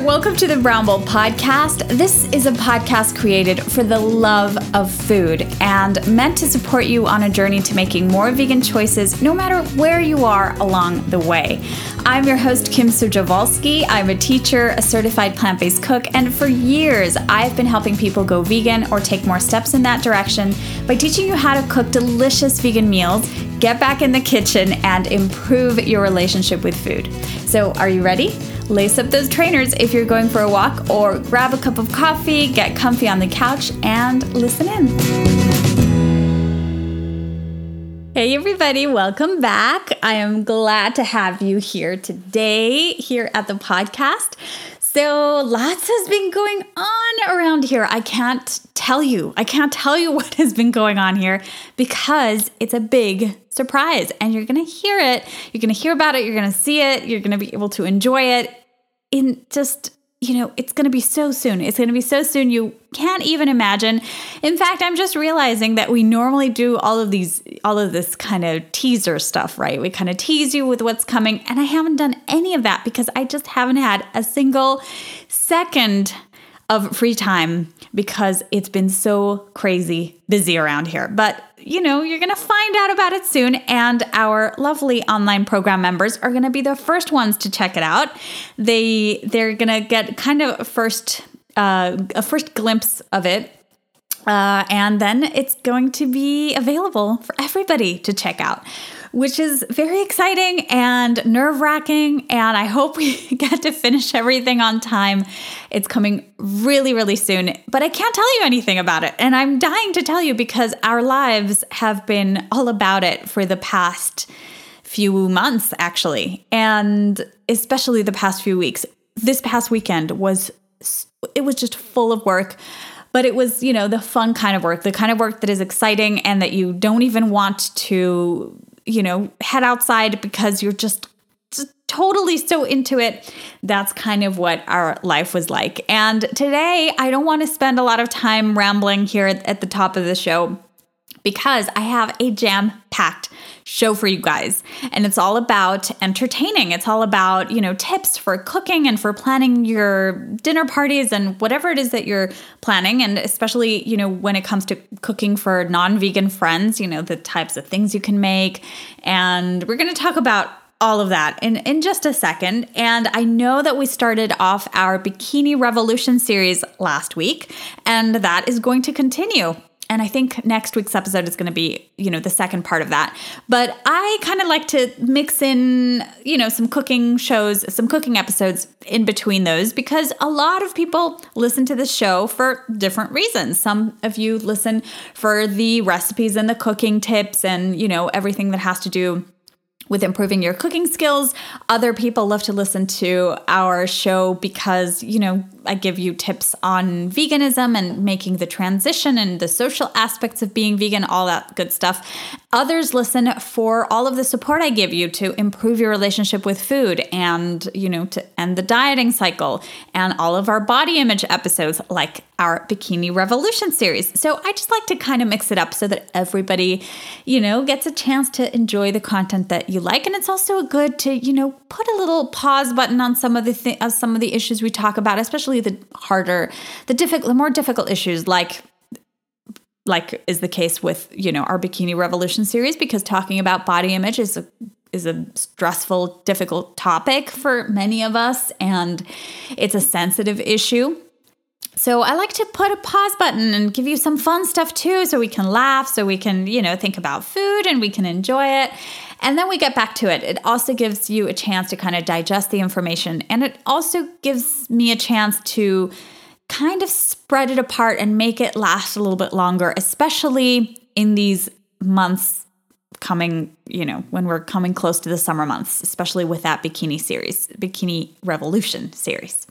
welcome to the Brown Bowl Podcast. This is a podcast created for the love of food and meant to support you on a journey to making more vegan choices no matter where you are along the way. I'm your host, Kim Sujovolsky. I'm a teacher, a certified plant-based cook, and for years, I've been helping people go vegan or take more steps in that direction by teaching you how to cook delicious vegan meals, get back in the kitchen, and improve your relationship with food. So, are you ready? Lace up those trainers if you're going for a walk, or grab a cup of coffee, get comfy on the couch, and listen in. Hey everybody, welcome back. I am glad to have you here today, here at the podcast. So lots has been going on around here. I can't tell you what has been going on here because it's a big surprise and you're going to hear it. You're going to hear about it. You're going to see it. You're going to be able to enjoy it in just, it's going to be so soon. It's going to be so soon. You can't even imagine. In fact, I'm just realizing that we normally do all of this kind of teaser stuff, right? We kind of tease you with what's coming. And I haven't done any of that because I just haven't had a single second of free time because it's been so crazy busy around here. But you're going to find out about it soon. And our lovely online program members are going to be the first ones to check it out. They're going to get kind of a first glimpse of it. And then it's going to be available for everybody to check out, which is very exciting and nerve-wracking. And I hope we get to finish everything on time. It's coming really, really soon, but I can't tell you anything about it. And I'm dying to tell you because our lives have been all about it for the past few months, actually. And especially the past few weeks. This past weekend was just full of work. But it was, the fun kind of work, the kind of work that is exciting and that you don't even want to, head outside because you're just totally so into it. That's kind of what our life was like. And today, I don't want to spend a lot of time rambling here at the top of the show because I have a jam-packed show for you guys. And it's all about entertaining. It's all about, tips for cooking and for planning your dinner parties and whatever it is that you're planning. And especially, when it comes to cooking for non-vegan friends, the types of things you can make. And we're going to talk about all of that in just a second. And I know that we started off our Bikini Revolution series last week, and that is going to continue. And I think next week's episode is going to be, the second part of that. But I kind of like to mix in, some cooking shows, some cooking episodes in between those because a lot of people listen to this show for different reasons. Some of you listen for the recipes and the cooking tips and, everything that has to do with improving your cooking skills. Other people love to listen to our show because, I give you tips on veganism and making the transition and the social aspects of being vegan, all that good stuff. Others listen for all of the support I give you to improve your relationship with food and, to end the dieting cycle and all of our body image episodes like our Bikini Revolution series. So I just like to kind of mix it up so that everybody, gets a chance to enjoy the content that you like. And it's also good to, put a little pause button on some of the issues we talk about, especially the more difficult issues like is the case with, our Bikini Revolution series, because talking about body image is a stressful, difficult topic for many of us, and it's a sensitive issue. So I like to put a pause button and give you some fun stuff too, so we can laugh, so we can, think about food and we can enjoy it. And then we get back to it. It also gives you a chance to kind of digest the information. And it also gives me a chance to kind of spread it apart and make it last a little bit longer, especially in these months coming, when we're coming close to the summer months, especially with that Bikini Revolution series.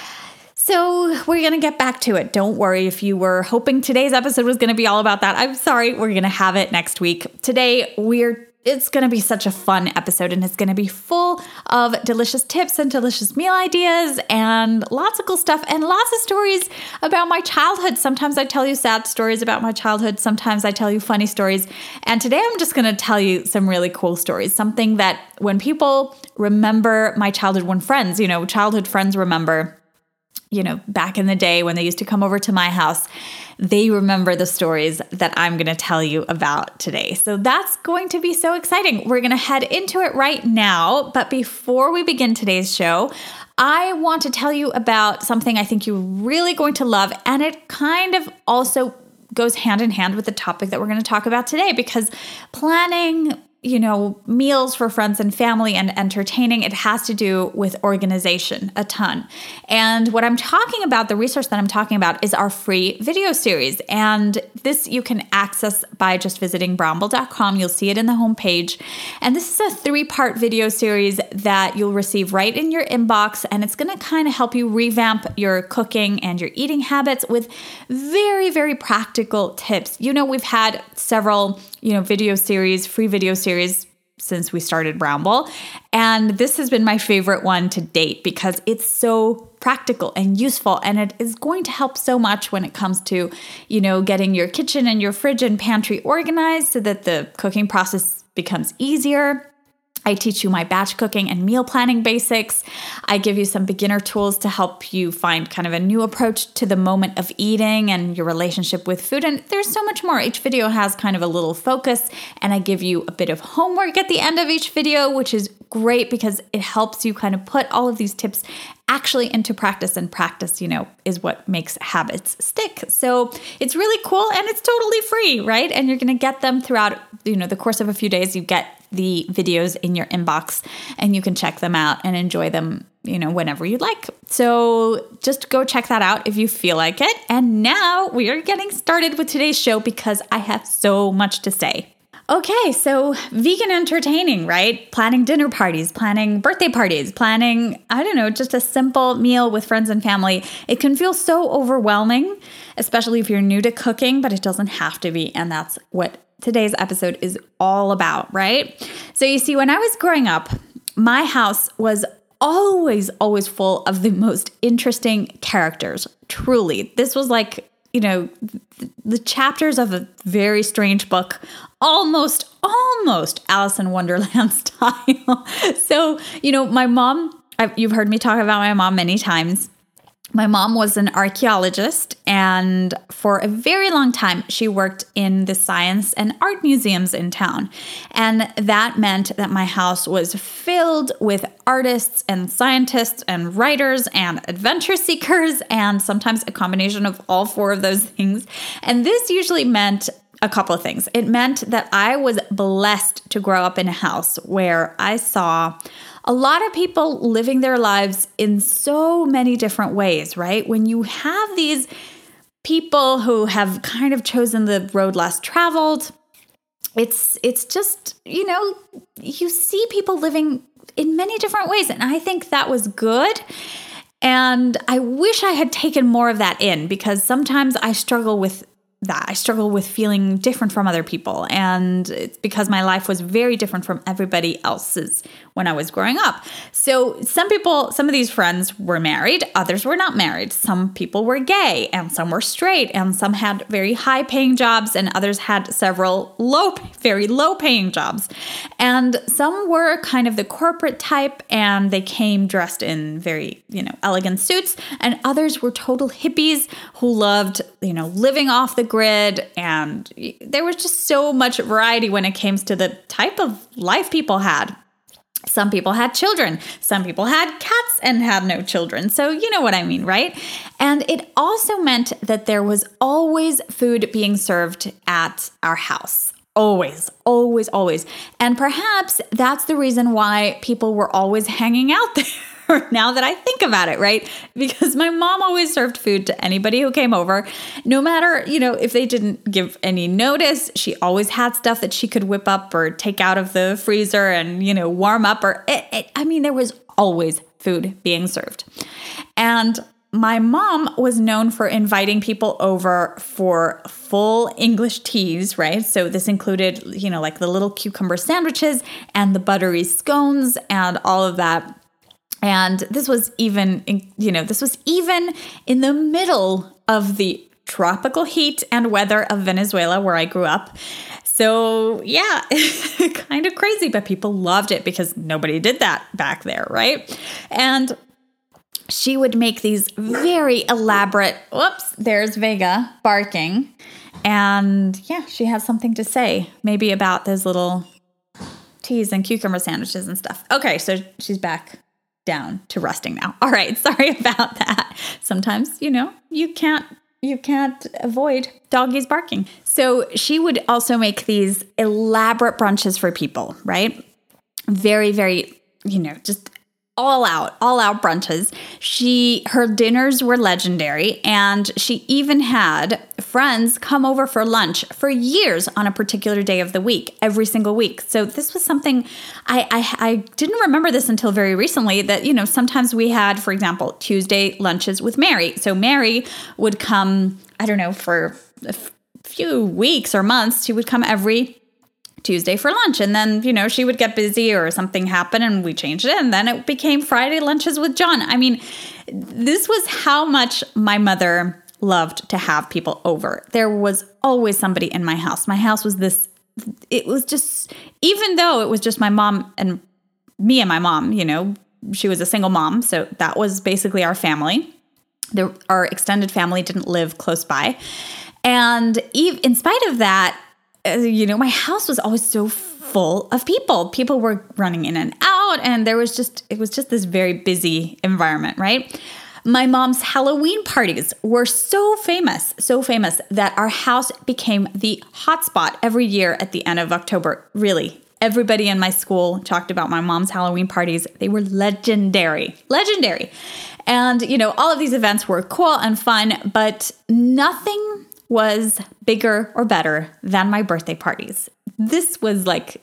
So we're going to get back to it. Don't worry if you were hoping today's episode was going to be all about that. I'm sorry. We're going to have it next week. Today, it's going to be such a fun episode, and it's going to be full of delicious tips and delicious meal ideas and lots of cool stuff and lots of stories about my childhood. Sometimes I tell you sad stories about my childhood. Sometimes I tell you funny stories. And today I'm just going to tell you some really cool stories, something that when people remember my childhood, when friends, childhood friends remember back in the day when they used to come over to my house, they remember the stories that I'm going to tell you about today. So that's going to be so exciting. We're going to head into it right now. But before we begin today's show, I want to tell you about something I think you're really going to love. And it kind of also goes hand in hand with the topic that we're going to talk about today, because planning meals for friends and family and entertaining, it has to do with organization a ton. And what I'm talking about, the resource that I'm talking about, is our free video series. And this you can access by just visiting Brownbill.com. You'll see it in the homepage. And this is a 3-part video series that you'll receive right in your inbox. And it's going to kind of help you revamp your cooking and your eating habits with very, very practical tips. We've had several free video series since we started Brownbill. And this has been my favorite one to date because it's so practical and useful. And it is going to help so much when it comes to, getting your kitchen and your fridge and pantry organized so that the cooking process becomes easier. I teach you my batch cooking and meal planning basics. I give you some beginner tools to help you find kind of a new approach to the moment of eating and your relationship with food. And there's so much more. Each video has kind of a little focus, and I give you a bit of homework at the end of each video, which is great because it helps you kind of put all of these tips actually into practice, and practice, is what makes habits stick. So it's really cool and it's totally free, right? And you're going to get them throughout, the course of a few days. You get the videos in your inbox and you can check them out and enjoy them, whenever you'd like. So just go check that out if you feel like it. And now we are getting started with today's show because I have so much to say. Okay, so vegan entertaining, right? Planning dinner parties, planning birthday parties, planning, just a simple meal with friends and family. It can feel so overwhelming, especially if you're new to cooking, but it doesn't have to be. And that's what today's episode is all about, right? So you see, when I was growing up, my house was always full of the most interesting characters. Truly. This was like, the chapters of a very strange book, almost Alice in Wonderland style. So, my mom, you've heard me talk about my mom many times. My mom was an archaeologist, and for a very long time, she worked in the science and art museums in town. And that meant that my house was filled with artists and scientists and writers and adventure seekers, and sometimes a combination of all 4 of those things. And this usually meant a couple of things. It meant that I was blessed to grow up in a house where I saw a lot of people living their lives in so many different ways, right? When you have these people who have kind of chosen the road less traveled, it's just, you see people living in many different ways. And I think that was good. And I wish I had taken more of that in, because sometimes I struggle with that. I struggle with feeling different from other people. And it's because my life was very different from everybody else's when I was growing up. So some of these friends were married, others were not married. Some people were gay and some were straight, and some had very high paying jobs and others had several very low paying jobs. And some were kind of the corporate type and they came dressed in very, elegant suits, and others were total hippies who loved, living off the grid. And there was just so much variety when it came to the type of life people had. Some people had children. Some people had cats and had no children. So you know what I mean, right? And it also meant that there was always food being served at our house. Always, always, always. And perhaps that's the reason why people were always hanging out there. Now that I think about it, right? Because my mom always served food to anybody who came over, no matter, if they didn't give any notice. She always had stuff that she could whip up or take out of the freezer and, warm up, or there was always food being served. And my mom was known for inviting people over for full English teas, right? So this included, like the little cucumber sandwiches and the buttery scones and all of that. And this was even in the middle of the tropical heat and weather of Venezuela, where I grew up. So yeah, kind of crazy, but people loved it because nobody did that back there, right? And she would make these very elaborate, whoops, there's Vega barking. And yeah, she has something to say, maybe about those little teas and cucumber sandwiches and stuff. Okay, so she's back down to resting now. All right, sorry about that. Sometimes, you can't avoid doggies barking. So she would also make these elaborate brunches for people, right? Very, very, just all out brunches. Her dinners were legendary, and she even had friends come over for lunch for years on a particular day of the week, every single week. So this was something I didn't remember this until very recently, that, sometimes we had, for example, Tuesday lunches with Mary. So Mary would come, I don't know, for a few weeks or months. She would come every Tuesday for lunch. And then, she would get busy or something happened and we changed it. And then it became Friday lunches with John. I mean, this was how much my mother loved to have people over. There was always somebody in my house. My house was it was just, even though it was just my mom and me and my mom, she was a single mom. So that was basically our family. Our extended family didn't live close by. And in spite of that, my house was always so full of people. People were running in and out, and it was just this very busy environment, right? My mom's Halloween parties were so famous that our house became the hotspot every year at the end of October. Really, everybody in my school talked about my mom's Halloween parties. They were legendary. And, all of these events were cool and fun, but nothing was bigger or better than my birthday parties. This was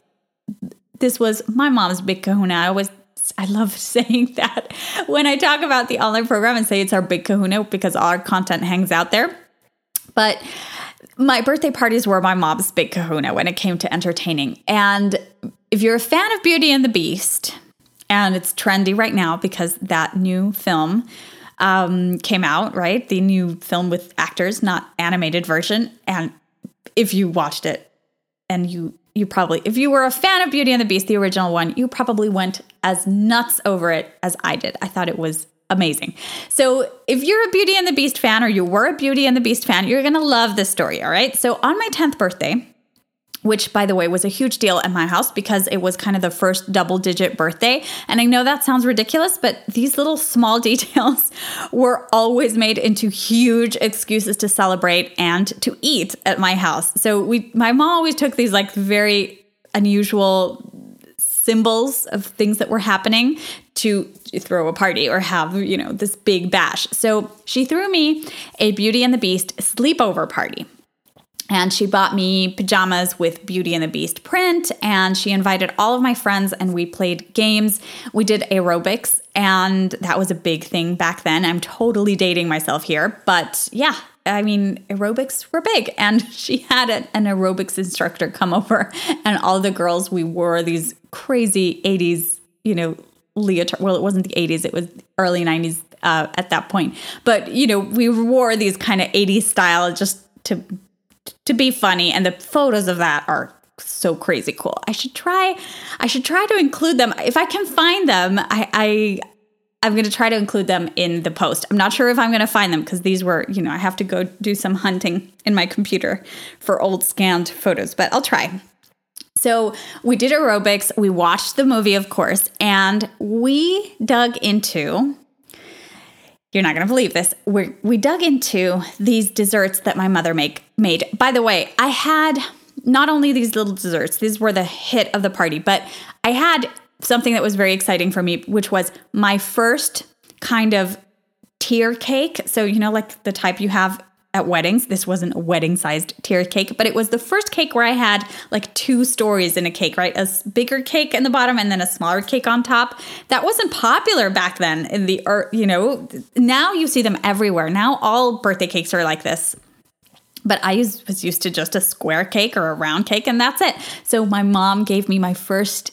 my mom's big kahuna. I love saying that when I talk about the online program and say it's our big kahuna because all our content hangs out there. But my birthday parties were my mom's big kahuna when it came to entertaining. And if you're a fan of Beauty and the Beast, and it's trendy right now because that new film came out, right? The new film with actors, not animated version. And if you watched it and you probably, if you were a fan of Beauty and the Beast, the original one, you probably went as nuts over it as I did. I thought it was amazing. So if you're a Beauty and the Beast fan, or you were a Beauty and the Beast fan, you're going to love this story. All right. So on my 10th birthday, which, by the way, was a huge deal at my house because it was kind of the first double-digit birthday. And I know that sounds ridiculous, but these little small details were always made into huge excuses to celebrate and to eat at my house. So my mom always took these very unusual symbols of things that were happening to throw a party or have, this big bash. So she threw me a Beauty and the Beast sleepover party. And she bought me pajamas with Beauty and the Beast print, and she invited all of my friends, and we played games. We did aerobics, and that was a big thing back then. I'm totally dating myself here, but yeah, I mean, aerobics were big. And she had an aerobics instructor come over, and all the girls, we wore these crazy 80s, leotard. Well, it wasn't the 80s, it was early 90s at that point. But, we wore these kind of 80s style just to be funny, and the photos of that are so crazy cool. I should try to include them. If I can find them, I'm going to try to include them in the post. I'm not sure if I'm going to find them because these were, I have to go do some hunting in my computer for old scanned photos, but I'll try. So we did aerobics, we watched the movie, of course, and we dug into, you're not going to believe this, we dug into these desserts that my mother made. By the way, I had not only these little desserts, these were the hit of the party, but I had something that was very exciting for me, which was my first kind of tier cake. So, like the type you have at weddings. This wasn't a wedding-sized tier cake, but it was the first cake where I had like 2 stories in a cake, right? A bigger cake in the bottom and then a smaller cake on top. That wasn't popular back then in the, now you see them everywhere. Now all birthday cakes are like this. But I was used to just a square cake or a round cake, and that's it. So my mom gave me my first,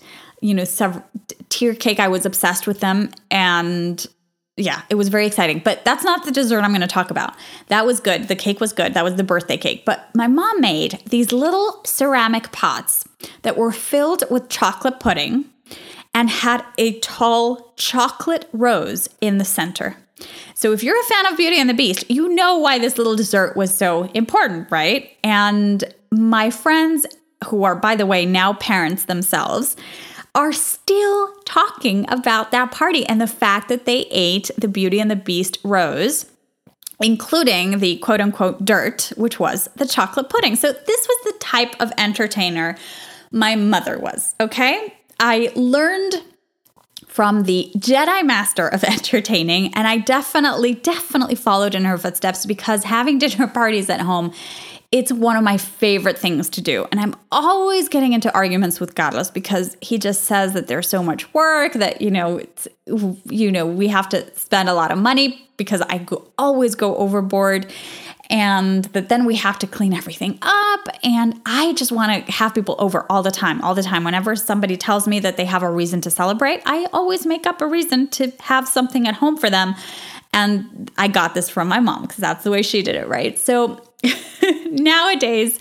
tier cake. I was obsessed with them, and yeah, it was very exciting. But that's not the dessert I'm going to talk about. That was good. The cake was good. That was the birthday cake. But my mom made these little ceramic pots that were filled with chocolate pudding and had a tall chocolate rose in the center. So if you're a fan of Beauty and the Beast, you know why this little dessert was so important, right? And my friends, who are, by the way, now parents themselves, are still talking about that party and the fact that they ate the Beauty and the Beast rose, including the quote unquote dirt, which was the chocolate pudding. So this was the type of entertainer my mother was, okay? I learned from the Jedi Master of entertaining, and I definitely followed in her footsteps, because having dinner parties at home, it's one of my favorite things to do. And I'm always getting into arguments with Carlos because he just says that there's so much work that, we have to spend a lot of money because I always go overboard, and that then we have to clean everything up. And I just want to have people over all the time. Whenever somebody tells me that they have a reason to celebrate, I always make up a reason to have something at home for them. And I got this from my mom because that's the way she did it, right? So nowadays,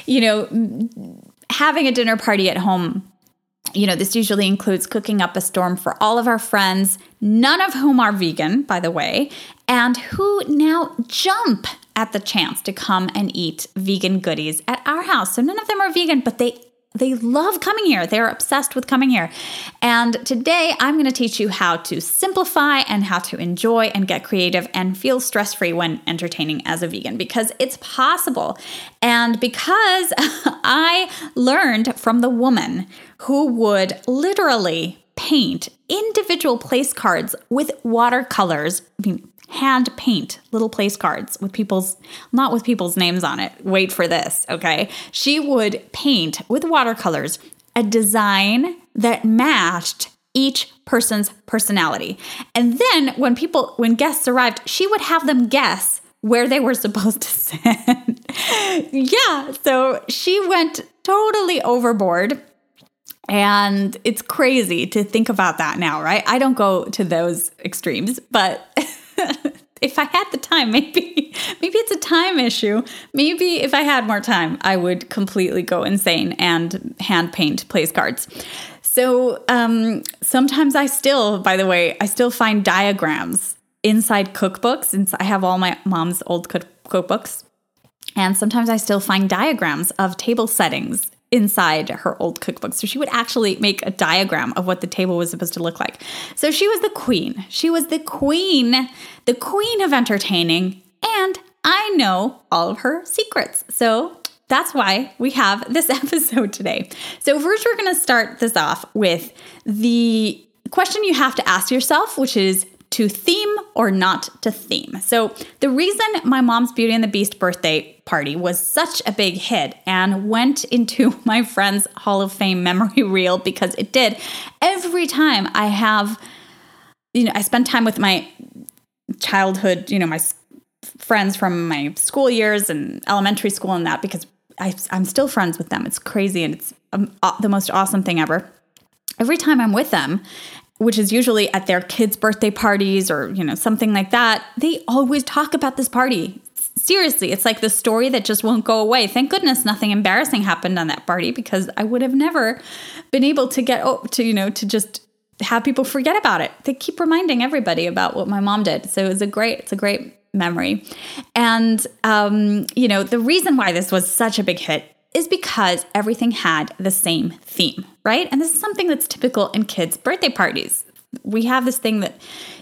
having a dinner party at home, this usually includes cooking up a storm for all of our friends, none of whom are vegan, by the way, and who now jump at the chance to come and eat vegan goodies at our house. So none of them are vegan, but they love coming here. They're obsessed with coming here. And today I'm going to teach you how to simplify and how to enjoy and get creative and feel stress-free when entertaining as a vegan, because it's possible. And because I learned from the woman who would literally paint individual place cards with watercolors, hand paint little place cards with not with people's names on it. Wait for this, okay? She would paint with watercolors a design that matched each person's personality. And then when guests arrived, she would have them guess where they were supposed to sit. Yeah, so she went totally overboard. And it's crazy to think about that now, right? I don't go to those extremes, but if I had the time, maybe it's a time issue. Maybe if I had more time, I would completely go insane and hand paint place cards. So sometimes I still find diagrams inside cookbooks. And I have all my mom's old cookbooks. And sometimes I still find diagrams of table settings inside her old cookbook. So she would actually make a diagram of what the table was supposed to look like. So she was the queen. She was the queen of entertaining, and I know all of her secrets. So that's why we have this episode today. So first, we're going to start this off with the question you have to ask yourself, which is, to theme or not to theme. So the reason my mom's Beauty and the Beast birthday party was such a big hit and went into my friend's Hall of Fame memory reel, because it did. Every time I spend time with my childhood, my friends from my school years and elementary school and that, because I'm still friends with them. It's crazy, and it's the most awesome thing ever. Every time I'm with them, which is usually at their kids' birthday parties or, something like that, they always talk about this party. Seriously, it's like the story that just won't go away. Thank goodness nothing embarrassing happened on that party, because I would have never been able to to just have people forget about it. They keep reminding everybody about what my mom did. So it's a great memory. And, the reason why this was such a big hit is because everything had the same theme, right? And this is something that's typical in kids' birthday parties. We have this thing that,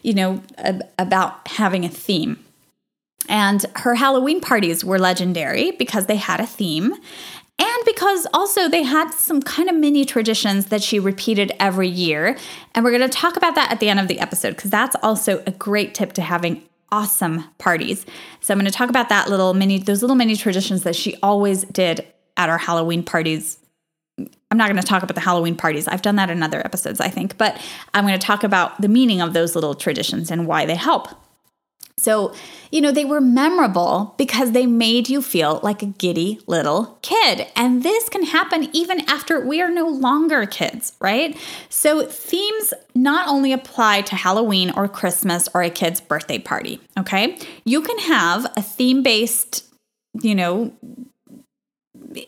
about having a theme. And her Halloween parties were legendary because they had a theme, and because also they had some kind of mini traditions that she repeated every year. And we're going to talk about that at the end of the episode, because that's also a great tip to having awesome parties. So I'm going to talk about those little mini traditions that she always did at our Halloween parties. I'm not going to talk about the Halloween parties. I've done that in other episodes, I think. But I'm going to talk about the meaning of those little traditions and why they help. So, they were memorable because they made you feel like a giddy little kid. And this can happen even after we are no longer kids, right? So themes not only apply to Halloween or Christmas or a kid's birthday party, okay? You can have a theme-based,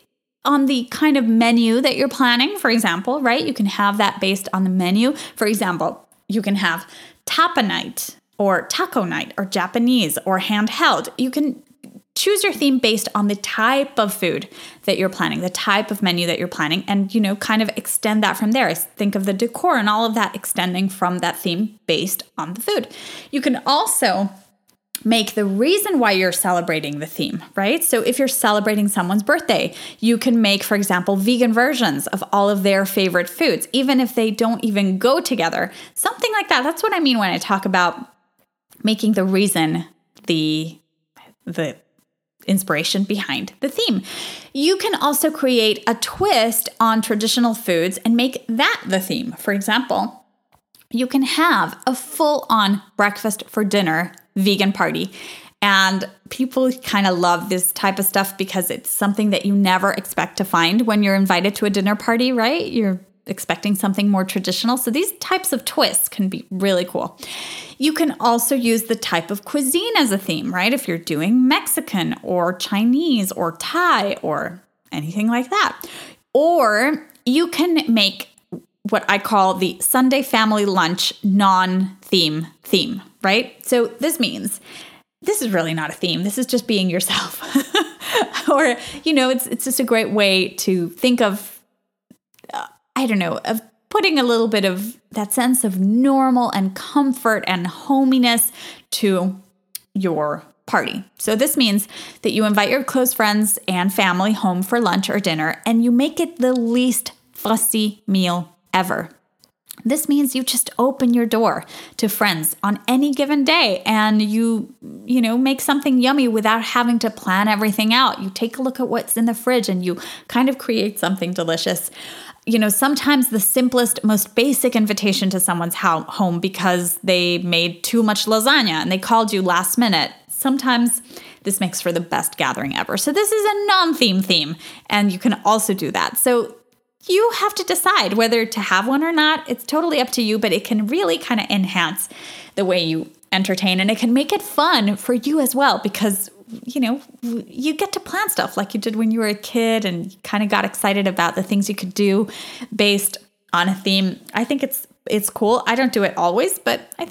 on the kind of menu that you're planning, for example, right? You can have that based on the menu. For example, you can have tapa night or taco night or Japanese or handheld. You can choose your theme based on the type of food that you're planning, the type of menu that you're planning, and, kind of extend that from there. Think of the decor and all of that extending from that theme based on the food. You can also make the reason why you're celebrating the theme, right? So if you're celebrating someone's birthday, you can make, for example, vegan versions of all of their favorite foods, even if they don't even go together. Something like that. That's what I mean when I talk about making the reason the inspiration behind the theme. You can also create a twist on traditional foods and make that the theme. For example, you can have a full-on breakfast for dinner vegan party. And people kind of love this type of stuff because it's something that you never expect to find when you're invited to a dinner party, right? You're expecting something more traditional. So these types of twists can be really cool. You can also use the type of cuisine as a theme, right? If you're doing Mexican or Chinese or Thai or anything like that. Or you can make what I call the Sunday family lunch non-theme theme, right? So this means this is really not a theme. This is just being yourself. Or, it's just a great way to think of, of putting a little bit of that sense of normal and comfort and hominess to your party. So this means that you invite your close friends and family home for lunch or dinner, and you make it the least fussy meal ever. This means you just open your door to friends on any given day and you make something yummy without having to plan everything out. You take a look at what's in the fridge and you kind of create something delicious. Sometimes the simplest, most basic invitation to someone's home because they made too much lasagna and they called you last minute. Sometimes this makes for the best gathering ever. So this is a non-theme theme, and you can also do that. So you have to decide whether to have one or not. It's totally up to you, but it can really kind of enhance the way you entertain, and it can make it fun for you as well because, you get to plan stuff like you did when you were a kid and you kind of got excited about the things you could do based on a theme. I think it's cool. I don't do it always, but I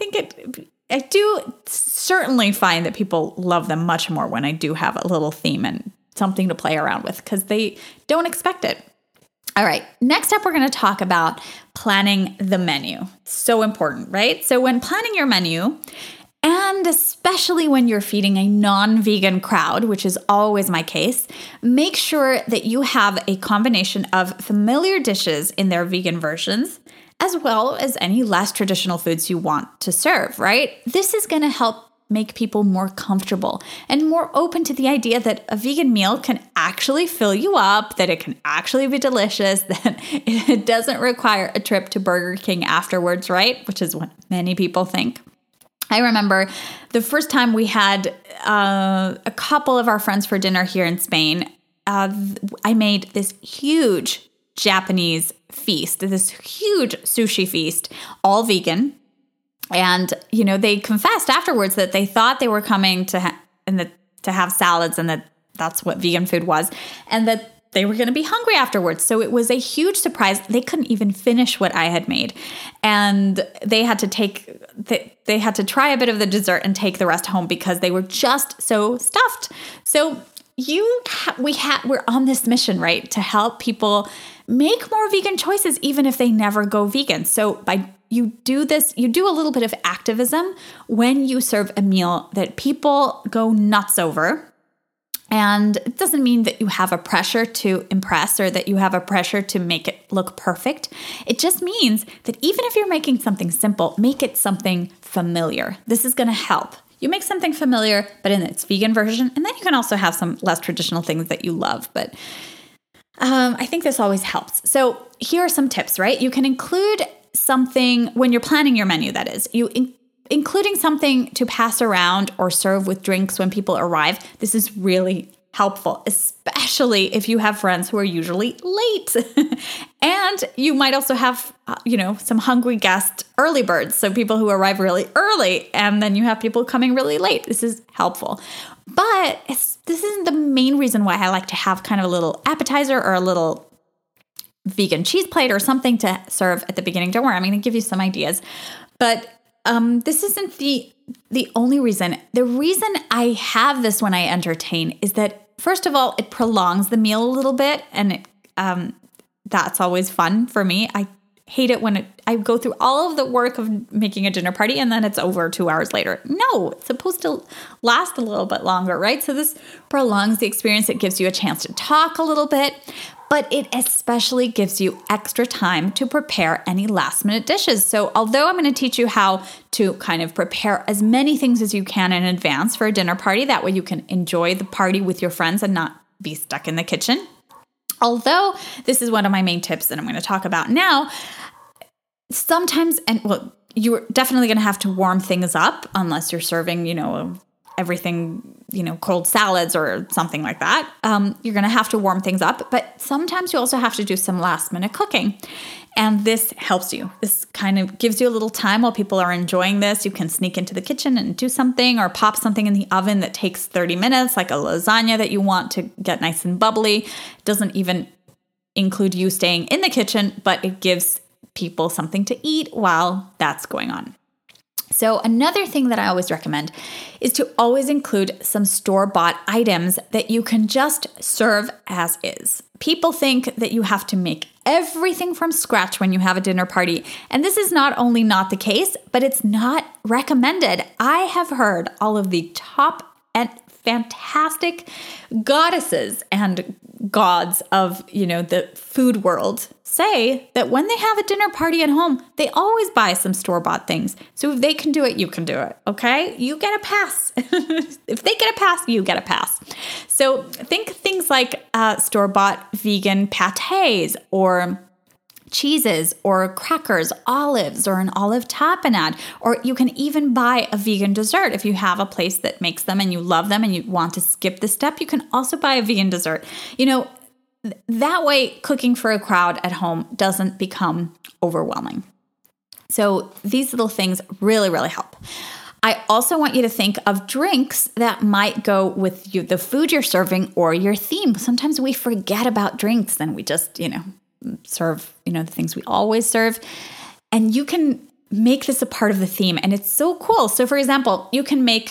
do certainly find that people love them much more when I do have a little theme and something to play around with because they don't expect it. All right, next up, we're going to talk about planning the menu. So important, right? So when planning your menu, and especially when you're feeding a non-vegan crowd, which is always my case, make sure that you have a combination of familiar dishes in their vegan versions, as well as any less traditional foods you want to serve, right? This is going to help make people more comfortable and more open to the idea that a vegan meal can actually fill you up, that it can actually be delicious, that it doesn't require a trip to Burger King afterwards, right? Which is what many people think. I remember the first time we had a couple of our friends for dinner here in Spain, I made this huge Japanese feast, this huge sushi feast, all vegan. And, they confessed afterwards that they thought they were coming to have salads and that's what vegan food was, and that they were going to be hungry afterwards. So it was a huge surprise. They couldn't even finish what I had made. And they had to try a bit of the dessert and take the rest home because they were just so stuffed. So we're on this mission, right, to help people make more vegan choices, even if they never go vegan. So you do a little bit of activism when you serve a meal that people go nuts over. And it doesn't mean that you have a pressure to impress or that you have a pressure to make it look perfect. It just means that even if you're making something simple, make it something familiar. This is going to help. You make something familiar, but in its vegan version, and then you can also have some less traditional things that you love. But I think this always helps. So here are some tips, right? You can include something when you're planning your menu, that is. Including something to pass around or serve with drinks when people arrive. This is really helpful, especially if you have friends who are usually late. And you might also have, some hungry guest early birds. So people who arrive really early, and then you have people coming really late. This is helpful. But this isn't the main reason why I like to have kind of a little appetizer or a little vegan cheese plate or something to serve at the beginning. Don't worry, I'm going to give you some ideas. But this isn't the only reason. The reason I have this when I entertain is that, first of all, it prolongs the meal a little bit, and that's always fun for me. I hate it when I go through all of the work of making a dinner party and then it's over 2 hours later. No, it's supposed to last a little bit longer, right? So this prolongs the experience. It gives you a chance to talk a little bit, but it especially gives you extra time to prepare any last minute dishes. So although I'm going to teach you how to kind of prepare as many things as you can in advance for a dinner party, that way you can enjoy the party with your friends and not be stuck in the kitchen. Although this is one of my main tips that I'm going to talk about now, sometimes, you're definitely going to have to warm things up unless you're serving, everything, cold salads or something like that. You're going to have to warm things up, but sometimes you also have to do some last minute cooking. And this helps you. This kind of gives you a little time while people are enjoying this. You can sneak into the kitchen and do something or pop something in the oven that takes 30 minutes, like a lasagna that you want to get nice and bubbly. It doesn't even include you staying in the kitchen, but it gives people something to eat while that's going on. So another thing that I always recommend is to always include some store-bought items that you can just serve as is. People think that you have to make everything from scratch when you have a dinner party. And this is not only not the case, but it's not recommended. I have heard all of the top and fantastic goddesses and gods of, the food world say that when they have a dinner party at home, they always buy some store-bought things. So if they can do it, you can do it, okay? You get a pass. If they get a pass, you get a pass. So think things like store-bought vegan pâtés or cheeses or crackers, olives, or an olive tapenade, or you can even buy a vegan dessert. If you have a place that makes them and you love them and you want to skip the step, you can also buy a vegan dessert. That way cooking for a crowd at home doesn't become overwhelming. So these little things really, really help. I also want you to think of drinks that might go with the food you're serving or your theme. Sometimes we forget about drinks and we just, serve, the things we always serve. And you can make this a part of the theme. And it's so cool. So for example, you can make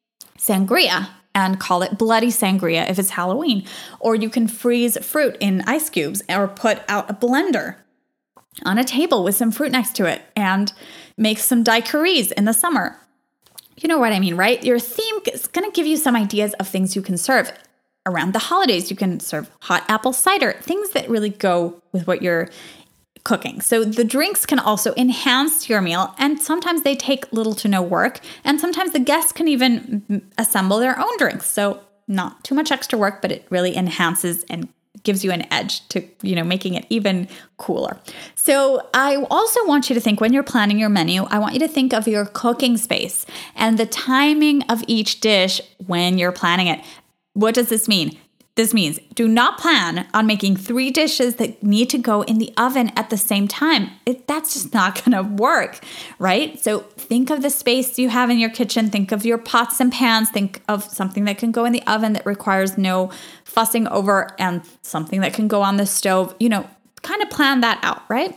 sangria and call it bloody sangria if it's Halloween. Or you can freeze fruit in ice cubes or put out a blender on a table with some fruit next to it and make some daiquiris in the summer. You know what I mean, right? Your theme is going to give you some ideas of things you can serve. Around the holidays, you can serve hot apple cider, things that really go with what you're cooking. So the drinks can also enhance your meal, and sometimes they take little to no work, and sometimes the guests can even assemble their own drinks. So not too much extra work, but it really enhances and gives you an edge to, making it even cooler. So I also want you to think when you're planning your menu, I want you to think of your cooking space and the timing of each dish when you're planning it. What does this mean? This means do not plan on making 3 dishes that need to go in the oven at the same time. That's just not going to work, right? So think of the space you have in your kitchen. Think of your pots and pans. Think of something that can go in the oven that requires no fussing over and something that can go on the stove. Kind of plan that out, right?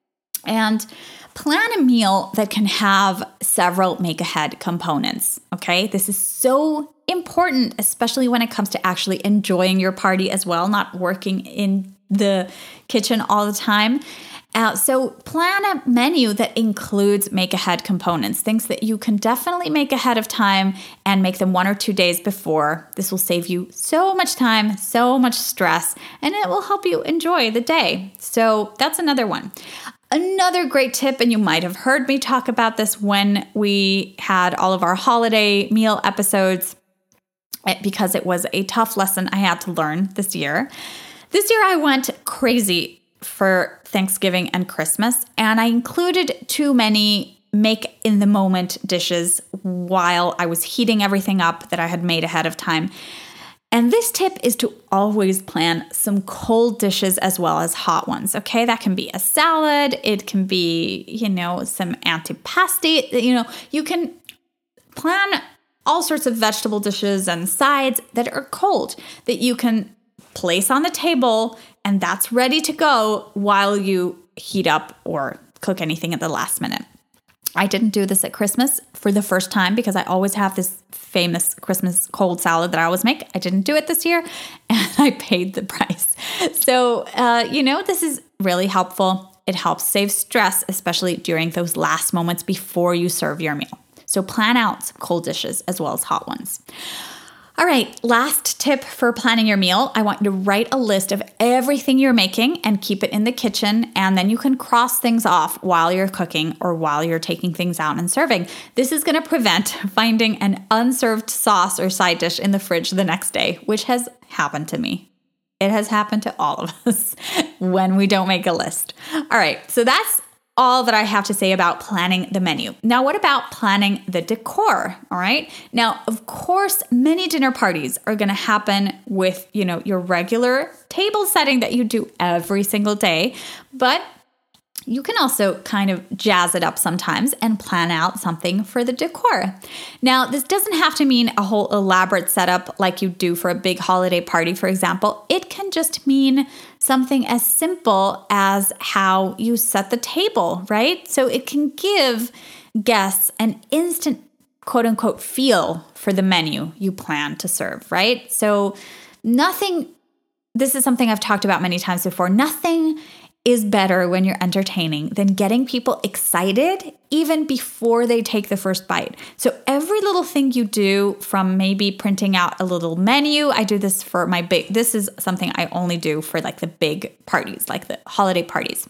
And plan a meal that can have several make-ahead components, okay? This is so important, especially when it comes to actually enjoying your party as well, not working in the kitchen all the time. So plan a menu that includes make-ahead components, things that you can definitely make ahead of time and make them 1 or 2 days before. This will save you so much time, so much stress, and it will help you enjoy the day. So that's another one. Another great tip, and you might have heard me talk about this when we had all of our holiday meal episodes, because it was a tough lesson I had to learn this year. This year I went crazy for Thanksgiving and Christmas, and I included too many make-in-the-moment dishes while I was heating everything up that I had made ahead of time. And this tip is to always plan some cold dishes as well as hot ones, okay? That can be a salad. It can be, some antipasti. You can plan all sorts of vegetable dishes and sides that are cold that you can place on the table, and that's ready to go while you heat up or cook anything at the last minute. I didn't do this at Christmas for the first time because I always have this famous Christmas cold salad that I always make. I didn't do it this year, and I paid the price. So, this is really helpful. It helps save stress, especially during those last moments before you serve your meal. So plan out some cold dishes as well as hot ones. All right, last tip for planning your meal. I want you to write a list of everything you're making and keep it in the kitchen, and then you can cross things off while you're cooking or while you're taking things out and serving. This is going to prevent finding an unserved sauce or side dish in the fridge the next day, which has happened to me. It has happened to all of us when we don't make a list. All right, so that's all that I have to say about planning the menu. Now, what about planning the decor? All right. Now, of course, many dinner parties are going to happen with, your regular table setting that you do every single day, but you can also kind of jazz it up sometimes and plan out something for the decor. Now, this doesn't have to mean a whole elaborate setup like you do for a big holiday party, for example. It can just mean something as simple as how you set the table, right? So it can give guests an instant quote unquote feel for the menu you plan to serve, right? So this is something I've talked about many times before. Nothing is better when you're entertaining than getting people excited even before they take the first bite. So every little thing you do, from maybe printing out a little menu, I do this for this is something I only do for like the big parties, like the holiday parties,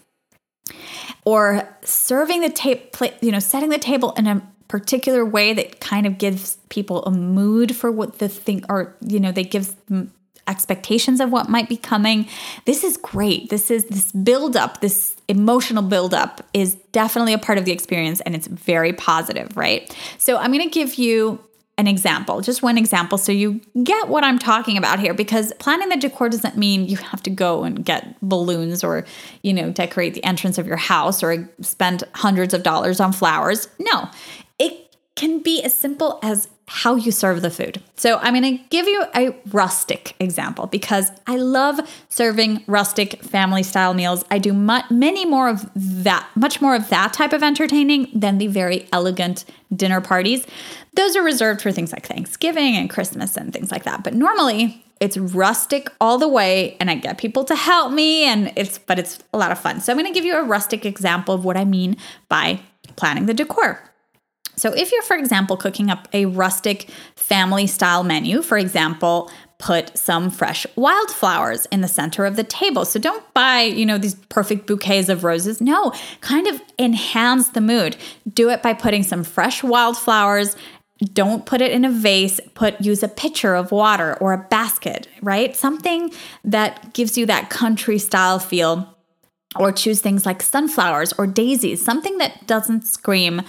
or serving the setting the table in a particular way that kind of gives people a mood for what the thing, or, they give expectations of what might be coming. This is great. This buildup, this emotional buildup is definitely a part of the experience, and it's very positive, right? So I'm going to give you an example, just one example, so you get what I'm talking about here, because planning the decor doesn't mean you have to go and get balloons or, decorate the entrance of your house or spend hundreds of dollars on flowers. No, it can be as simple as how you serve the food. So I'm going to give you a rustic example because I love serving rustic family style meals. I do much more of that type of entertaining than the very elegant dinner parties. Those are reserved for things like Thanksgiving and Christmas and things like that. But normally it's rustic all the way, and I get people to help me, but it's a lot of fun. So I'm going to give you a rustic example of what I mean by planning the decor. So if you're, for example, cooking up a rustic family style menu, for example, put some fresh wildflowers in the center of the table. So don't buy, these perfect bouquets of roses. No, kind of enhance the mood. Do it by putting some fresh wildflowers. Don't put it in a vase. Use a pitcher of water or a basket, right? Something that gives you that country style feel. Or choose things like sunflowers or daisies, something that doesn't scream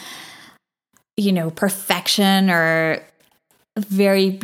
perfection or very,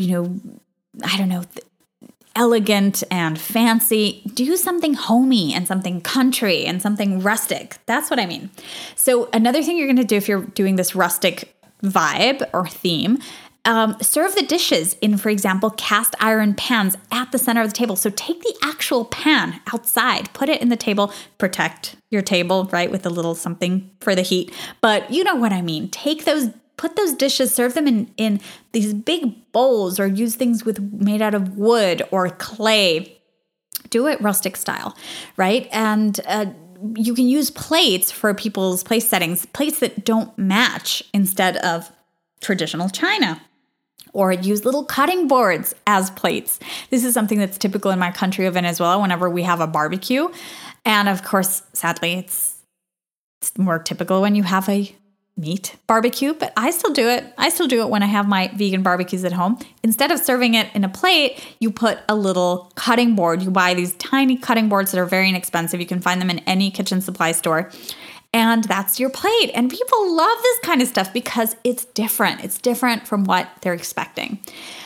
elegant and fancy. Do something homey and something country and something rustic. That's what I mean. So another thing you're going to do if you're doing this rustic vibe or theme, serve the dishes in, for example, cast iron pans at the center of the table. So take the actual pan outside, put it in the table, protect your table, right, with a little something for the heat. But you know what I mean. Put those dishes, serve them in these big bowls, or use things made out of wood or clay. Do it rustic style, right? And you can use plates for people's place settings, plates that don't match instead of traditional china. Or use little cutting boards as plates. This is something that's typical in my country of Venezuela whenever we have a barbecue. And of course, sadly, it's more typical when you have a meat barbecue, but I still do it. I still do it when I have my vegan barbecues at home. Instead of serving it in a plate, you put a little cutting board. You buy these tiny cutting boards that are very inexpensive. You can find them in any kitchen supply store. And that's your plate. And people love this kind of stuff because it's different. It's different from what they're expecting.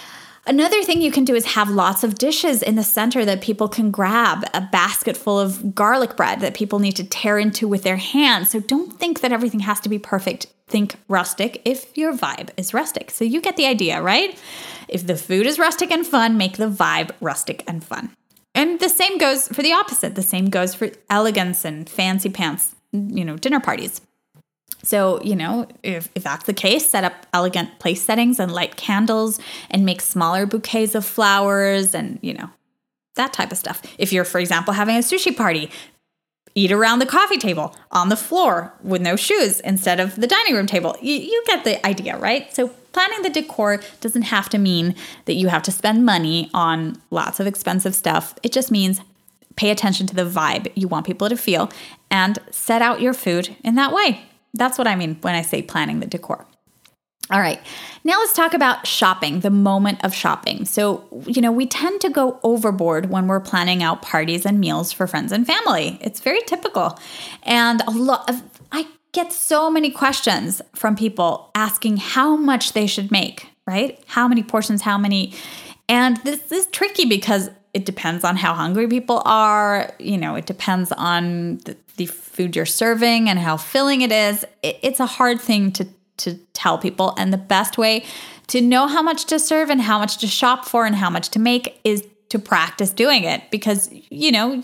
Another thing you can do is have lots of dishes in the center that people can grab, a basket full of garlic bread that people need to tear into with their hands. So don't think that everything has to be perfect. Think rustic if your vibe is rustic. So you get the idea, right? If the food is rustic and fun, make the vibe rustic and fun. And the same goes for the opposite. The same goes for elegance and fancy pants, dinner parties. So, if that's the case, set up elegant place settings and light candles and make smaller bouquets of flowers and, that type of stuff. If you're, for example, having a sushi party, eat around the coffee table on the floor with no shoes instead of the dining room table. You get the idea, right? So planning the decor doesn't have to mean that you have to spend money on lots of expensive stuff. It just means pay attention to the vibe you want people to feel and set out your food in that way. That's what I mean when I say planning the decor. All right, now let's talk about shopping, the moment of shopping. So, we tend to go overboard when we're planning out parties and meals for friends and family. It's very typical. And I get so many questions from people asking how much they should make, right? How many portions, how many? And this is tricky because it depends on how hungry people are. It depends on the food you're serving and how filling it is. It's a hard thing to tell people. And the best way to know how much to serve and how much to shop for and how much to make is to practice doing it, because, you're going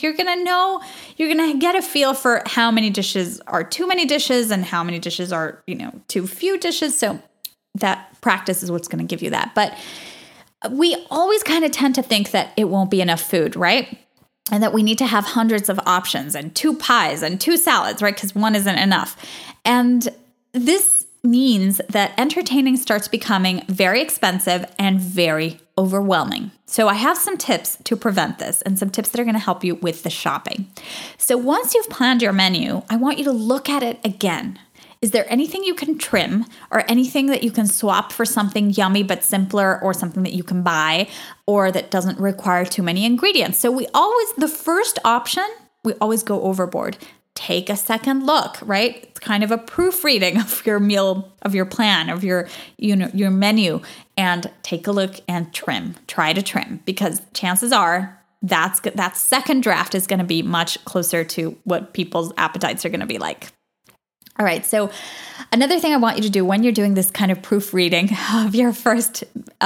to get a feel for how many dishes are too many dishes and how many dishes are, too few dishes. So that practice is what's going to give you that. But we always kind of tend to think that it won't be enough food, right? And that we need to have hundreds of options and 2 pies and 2 salads, right? Because one isn't enough. And this means that entertaining starts becoming very expensive and very overwhelming. So I have some tips to prevent this and some tips that are going to help you with the shopping. So once you've planned your menu, I want you to look at it again. Is there anything you can trim or anything that you can swap for something yummy but simpler, or something that you can buy or that doesn't require too many ingredients? So the first option, we always go overboard. Take a second look, right? It's kind of a proofreading of your meal, of your plan, of your menu, and take a look and trim. Try to trim, because chances are that second draft is going to be much closer to what people's appetites are going to be like. All right. So another thing I want you to do when you're doing this kind of proofreading of your first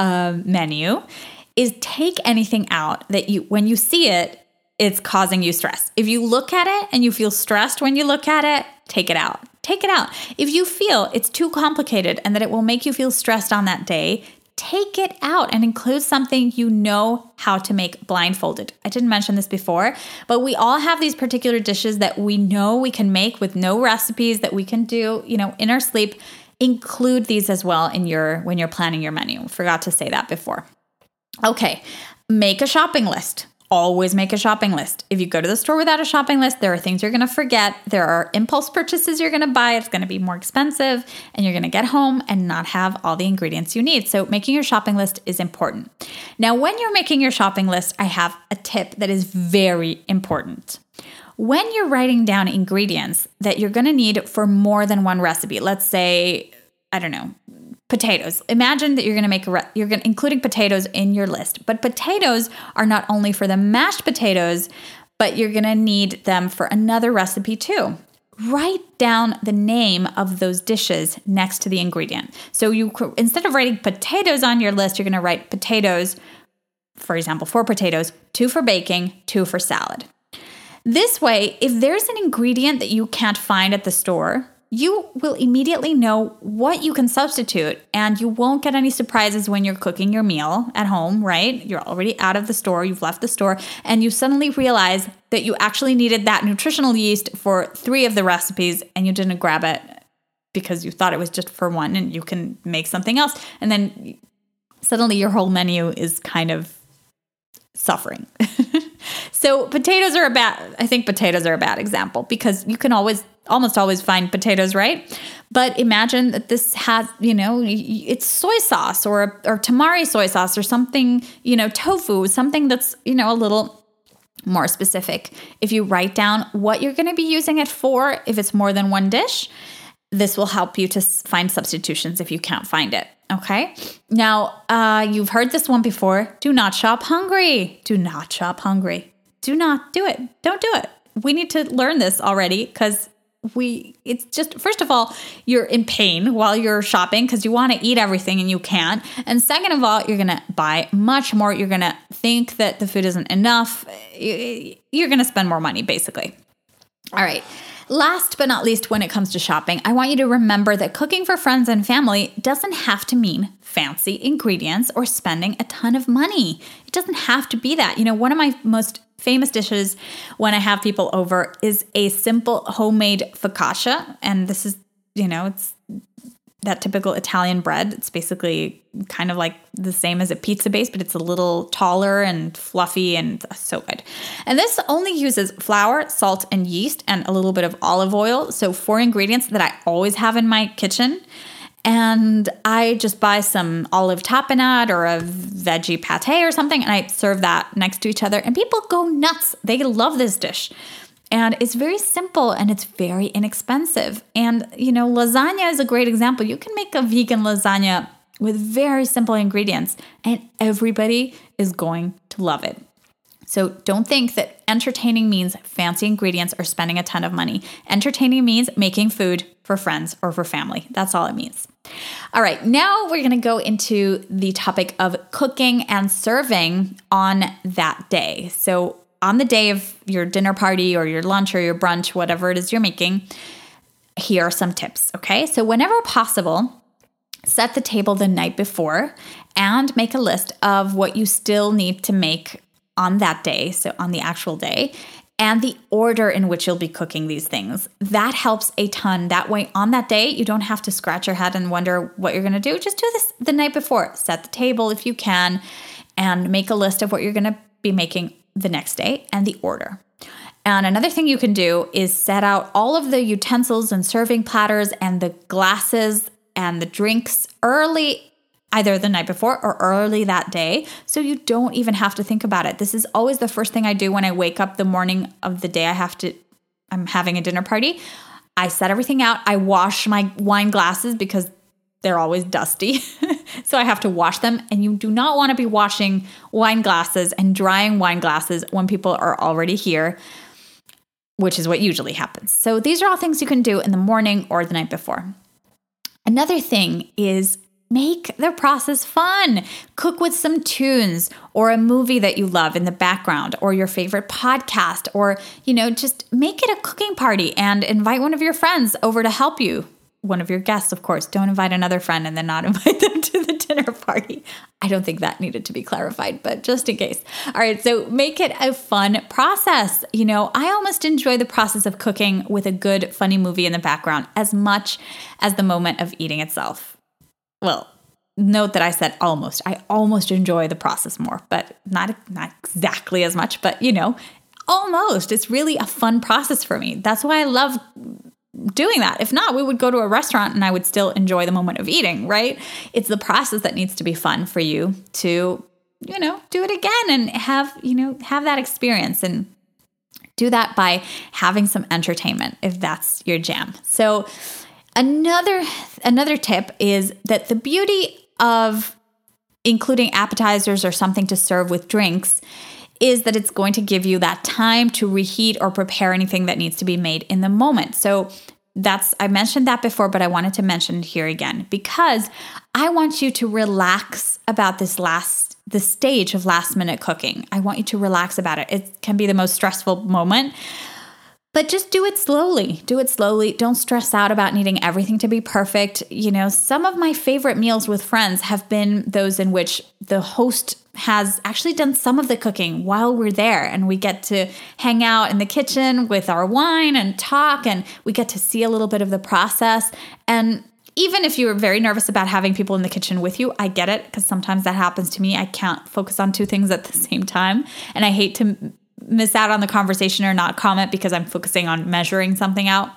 menu is take anything out that when you see it, it's causing you stress. If you look at it and you feel stressed when you look at it, take it out. Take it out. If you feel it's too complicated and that it will make you feel stressed on that day, take it out and include something you know how to make blindfolded. I didn't mention this before, but we all have these particular dishes that we know we can make with no recipes that we can do, in our sleep. Include these as well when you're planning your menu. Forgot to say that before. Okay, make a shopping list. Always make a shopping list. If you go to the store without a shopping list, there are things you're going to forget. There are impulse purchases you're going to buy. It's going to be more expensive, and you're going to get home and not have all the ingredients you need. So making your shopping list is important. Now, when you're making your shopping list, I have a tip that is very important. When you're writing down ingredients that you're going to need for more than one recipe, let's say, potatoes. Imagine that you're going to including potatoes in your list. But potatoes are not only for the mashed potatoes, but you're going to need them for another recipe too. Write down the name of those dishes next to the ingredient. So instead of writing potatoes on your list, you're going to write potatoes, for example, 4 potatoes, 2 for baking, 2 for salad. This way, if there's an ingredient that you can't find at the store, you will immediately know what you can substitute, and you won't get any surprises when you're cooking your meal at home, right? You're already out of the store, you've left the store, and you suddenly realize that you actually needed that nutritional yeast for 3 of the recipes, and you didn't grab it because you thought it was just for 1, and you can make something else. And then suddenly your whole menu is kind of suffering. So potatoes are a bad example, because you can almost always find potatoes, right? But imagine that this has, it's soy sauce or tamari soy sauce or something, tofu, something that's, a little more specific. If you write down what you're going to be using it for, if it's more than one dish, this will help you to find substitutions if you can't find it. Okay. Now, you've heard this one before. Do not shop hungry. Do not shop hungry. Do not do it. Don't do it. We need to learn this already because it's just, first of all, you're in pain while you're shopping because you want to eat everything and you can't. And second of all, you're going to buy much more. You're going to think that the food isn't enough. You're going to spend more money, basically. All right. Last but not least, when it comes to shopping, I want you to remember that cooking for friends and family doesn't have to mean fancy ingredients or spending a ton of money. It doesn't have to be that. One of my most famous dishes when I have people over is a simple homemade focaccia. And this is, it's that typical Italian bread. It's basically kind of like the same as a pizza base, but it's a little taller and fluffy and so good. And this only uses flour, salt, and yeast and a little bit of olive oil. So 4 ingredients that I always have in my kitchen. And I just buy some olive tapenade or a veggie pate or something, and I serve that next to each other. And people go nuts. They love this dish. And it's very simple and it's very inexpensive. And, lasagna is a great example. You can make a vegan lasagna with very simple ingredients and everybody is going to love it. So don't think that entertaining means fancy ingredients or spending a ton of money. Entertaining means making food for friends or for family. That's all it means. All right, now we're going to go into the topic of cooking and serving on that day. So on the day of your dinner party or your lunch or your brunch, whatever it is you're making, here are some tips, okay? So whenever possible, set the table the night before and make a list of what you still need to make on that day, so on the actual day, and the order in which you'll be cooking these things. That helps a ton. That way, on that day, you don't have to scratch your head and wonder what you're going to do. Just do this the night before. Set the table if you can, and make a list of what you're going to be making the next day and the order. And another thing you can do is set out all of the utensils and serving platters and the glasses and the drinks early, either the night before or early that day, so you don't even have to think about it. This is always the first thing I do when I wake up the morning of the day I'm having a dinner party. I set everything out. I wash my wine glasses because they're always dusty. So I have to wash them. And you do not want to be washing wine glasses and drying wine glasses when people are already here, which is what usually happens. So these are all things you can do in the morning or the night before. Another thing is make the process fun. Cook with some tunes or a movie that you love in the background or your favorite podcast, or, just make it a cooking party and invite one of your friends over to help you. One of your guests, of course. Don't invite another friend and then not invite them to the dinner party. I don't think that needed to be clarified, but just in case. All right, so make it a fun process. I almost enjoy the process of cooking with a good, funny movie in the background as much as the moment of eating itself. Well, note that I said almost. I almost enjoy the process more, but not exactly as much, but almost. It's really a fun process for me. That's why I love doing that. If not, we would go to a restaurant and I would still enjoy the moment of eating, right? It's the process that needs to be fun for you to, do it again and have that experience, and do that by having some entertainment if that's your jam. So another tip is that the beauty of including appetizers or something to serve with drinks is that it's going to give you that time to reheat or prepare anything that needs to be made in the moment. So I mentioned that before, but I wanted to mention it here again because I want you to relax about the stage of last minute cooking. I want you to relax about it. It can be the most stressful moment, but just do it slowly. Do it slowly. Don't stress out about needing everything to be perfect. Some of my favorite meals with friends have been those in which the host has actually done some of the cooking while we're there, and we get to hang out in the kitchen with our wine and talk, and we get to see a little bit of the process. And even if you're very nervous about having people in the kitchen with you, I get it, because sometimes that happens to me. I can't focus on 2 things at the same time, and I hate to miss out on the conversation or not comment because I'm focusing on measuring something out.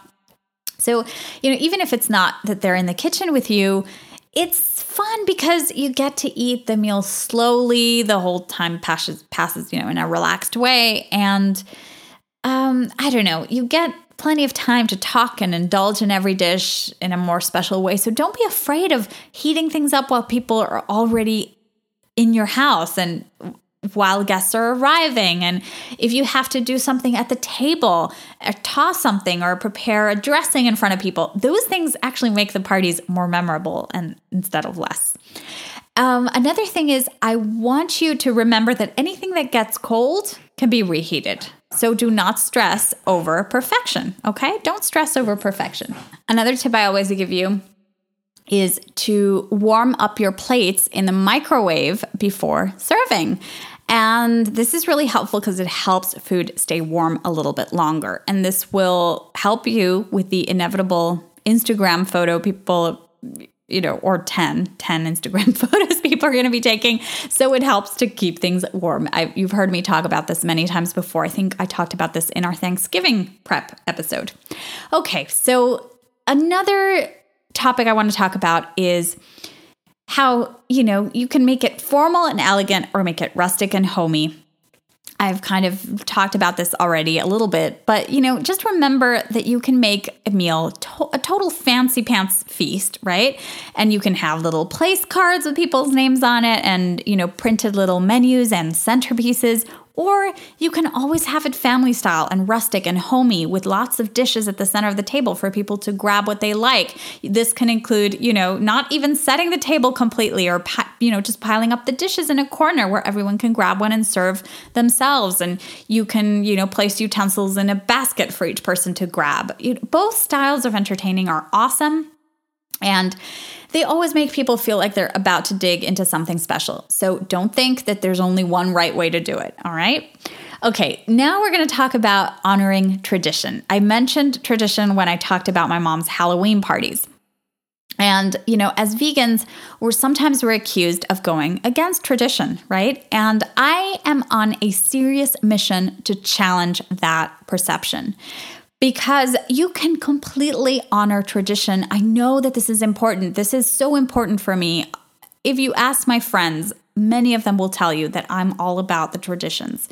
So, even if it's not that they're in the kitchen with you, it's fun because you get to eat the meal slowly. The whole time passes, in a relaxed way. And I don't know, you get plenty of time to talk and indulge in every dish in a more special way. So don't be afraid of heating things up while people are already in your house and while guests are arriving. And if you have to do something at the table, or toss something or prepare a dressing in front of people, those things actually make the parties more memorable and instead of less. Another thing is I want you to remember that anything that gets cold can be reheated. So do not stress over perfection, okay? Don't stress over perfection. Another tip I always give you is to warm up your plates in the microwave before serving. And this is really helpful because it helps food stay warm a little bit longer. And this will help you with the inevitable Instagram photo people, or 10 Instagram photos people are going to be taking. So it helps to keep things warm. You've heard me talk about this many times before. I think I talked about this in our Thanksgiving prep episode. Okay, so another topic I want to talk about is how, you can make it formal and elegant or make it rustic and homey. I've kind of talked about this already a little bit, but, just remember that you can make a meal, a total fancy pants feast, right? And you can have little place cards with people's names on it and, printed little menus and centerpieces. Or you can always have it family style and rustic and homey with lots of dishes at the center of the table for people to grab what they like. This can include, not even setting the table completely or, just piling up the dishes in a corner where everyone can grab one and serve themselves. And you can, place utensils in a basket for each person to grab. Both styles of entertaining are awesome. And they always make people feel like they're about to dig into something special. So don't think that there's only one right way to do it, all right? Okay, now we're going to talk about honoring tradition. I mentioned tradition when I talked about my mom's Halloween parties. And, as vegans, we're accused of going against tradition, right? And I am on a serious mission to challenge that perception. Because you can completely honor tradition. I know that this is important. This is so important for me. If you ask my friends, many of them will tell you that I'm all about the traditions.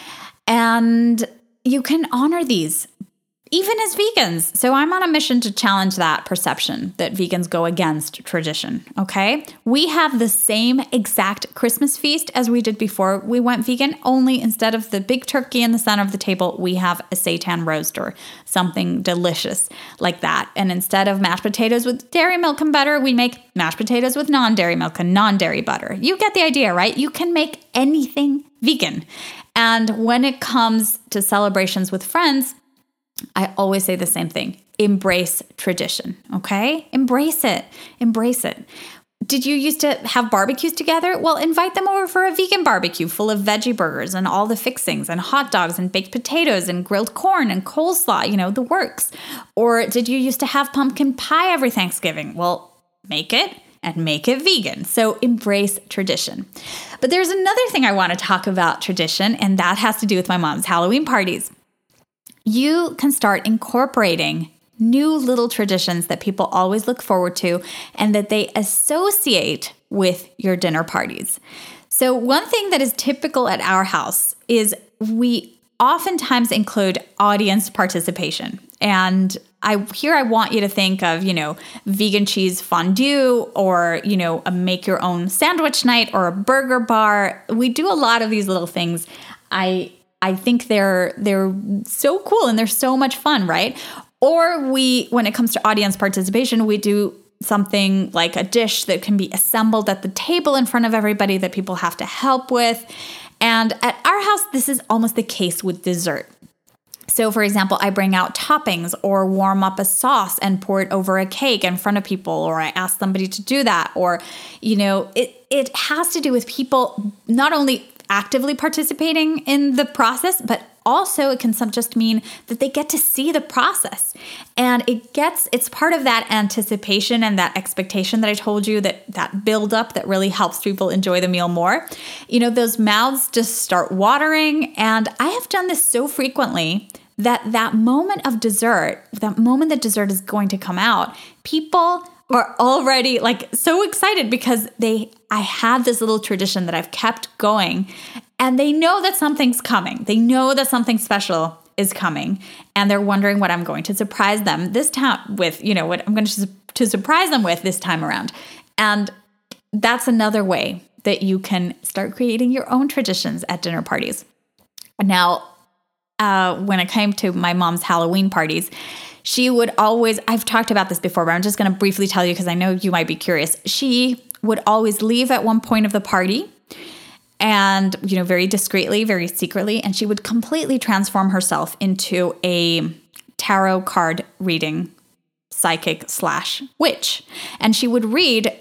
And you can honor these, even as vegans. So I'm on a mission to challenge that perception that vegans go against tradition, okay? We have the same exact Christmas feast as we did before we went vegan, only instead of the big turkey in the center of the table, we have a seitan roast or something delicious like that. And instead of mashed potatoes with dairy milk and butter, we make mashed potatoes with non-dairy milk and non-dairy butter. You get the idea, right? You can make anything vegan. And when it comes to celebrations with friends, I always say the same thing. Embrace tradition, okay? Embrace it. Embrace it. Did you used to have barbecues together? Well, invite them over for a vegan barbecue full of veggie burgers and all the fixings and hot dogs and baked potatoes and grilled corn and coleslaw, the works. Or did you used to have pumpkin pie every Thanksgiving? Well, make it and make it vegan. So embrace tradition. But there's another thing I want to talk about tradition, and that has to do with my mom's Halloween parties. You can start incorporating new little traditions that people always look forward to and that they associate with your dinner parties. So one thing that is typical at our house is we oftentimes include audience participation. And I want you to think of, vegan cheese fondue or, a make your own sandwich night or a burger bar. We do a lot of these little things. I think they're so cool and they're so much fun, right? Or when it comes to audience participation, we do something like a dish that can be assembled at the table in front of everybody that people have to help with. And at our house, this is almost the case with dessert. So for example, I bring out toppings or warm up a sauce and pour it over a cake in front of people, or I ask somebody to do that. Or, it has to do with people not only actively participating in the process, but also it can just mean that they get to see the process. And it's part of that anticipation and that expectation that I told you, that build up that really helps people enjoy the meal more. Those mouths just start watering. And I have done this so frequently that moment of dessert, that moment that dessert is going to come out, people are already so excited because I have this little tradition that I've kept going and they know that something's coming. They know that something special is coming, and they're wondering what I'm going to surprise them this time with, what I'm going to surprise them with this time around. And that's another way that you can start creating your own traditions at dinner parties. Now, when it came to my mom's Halloween parties, she would always, I've talked about this before, but I'm just going to briefly tell you because I know you might be curious. She would always leave at one point of the party and, very discreetly, very secretly, and she would completely transform herself into a tarot card reading psychic / witch. And she would read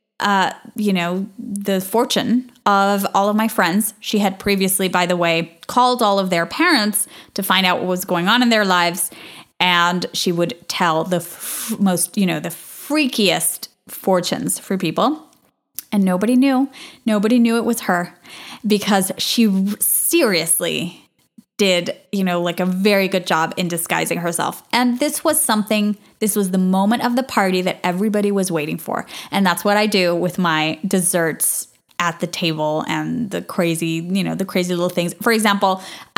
the fortune of all of my friends. She had previously, by the way, called all of their parents to find out what was going on in their lives. And she would tell the most, the freakiest fortunes for people. And nobody knew it was her, because she seriously did, like a very good job in disguising herself. And this was the moment of the party that everybody was waiting for. And that's what I do with my desserts at the table and the crazy little things. For example,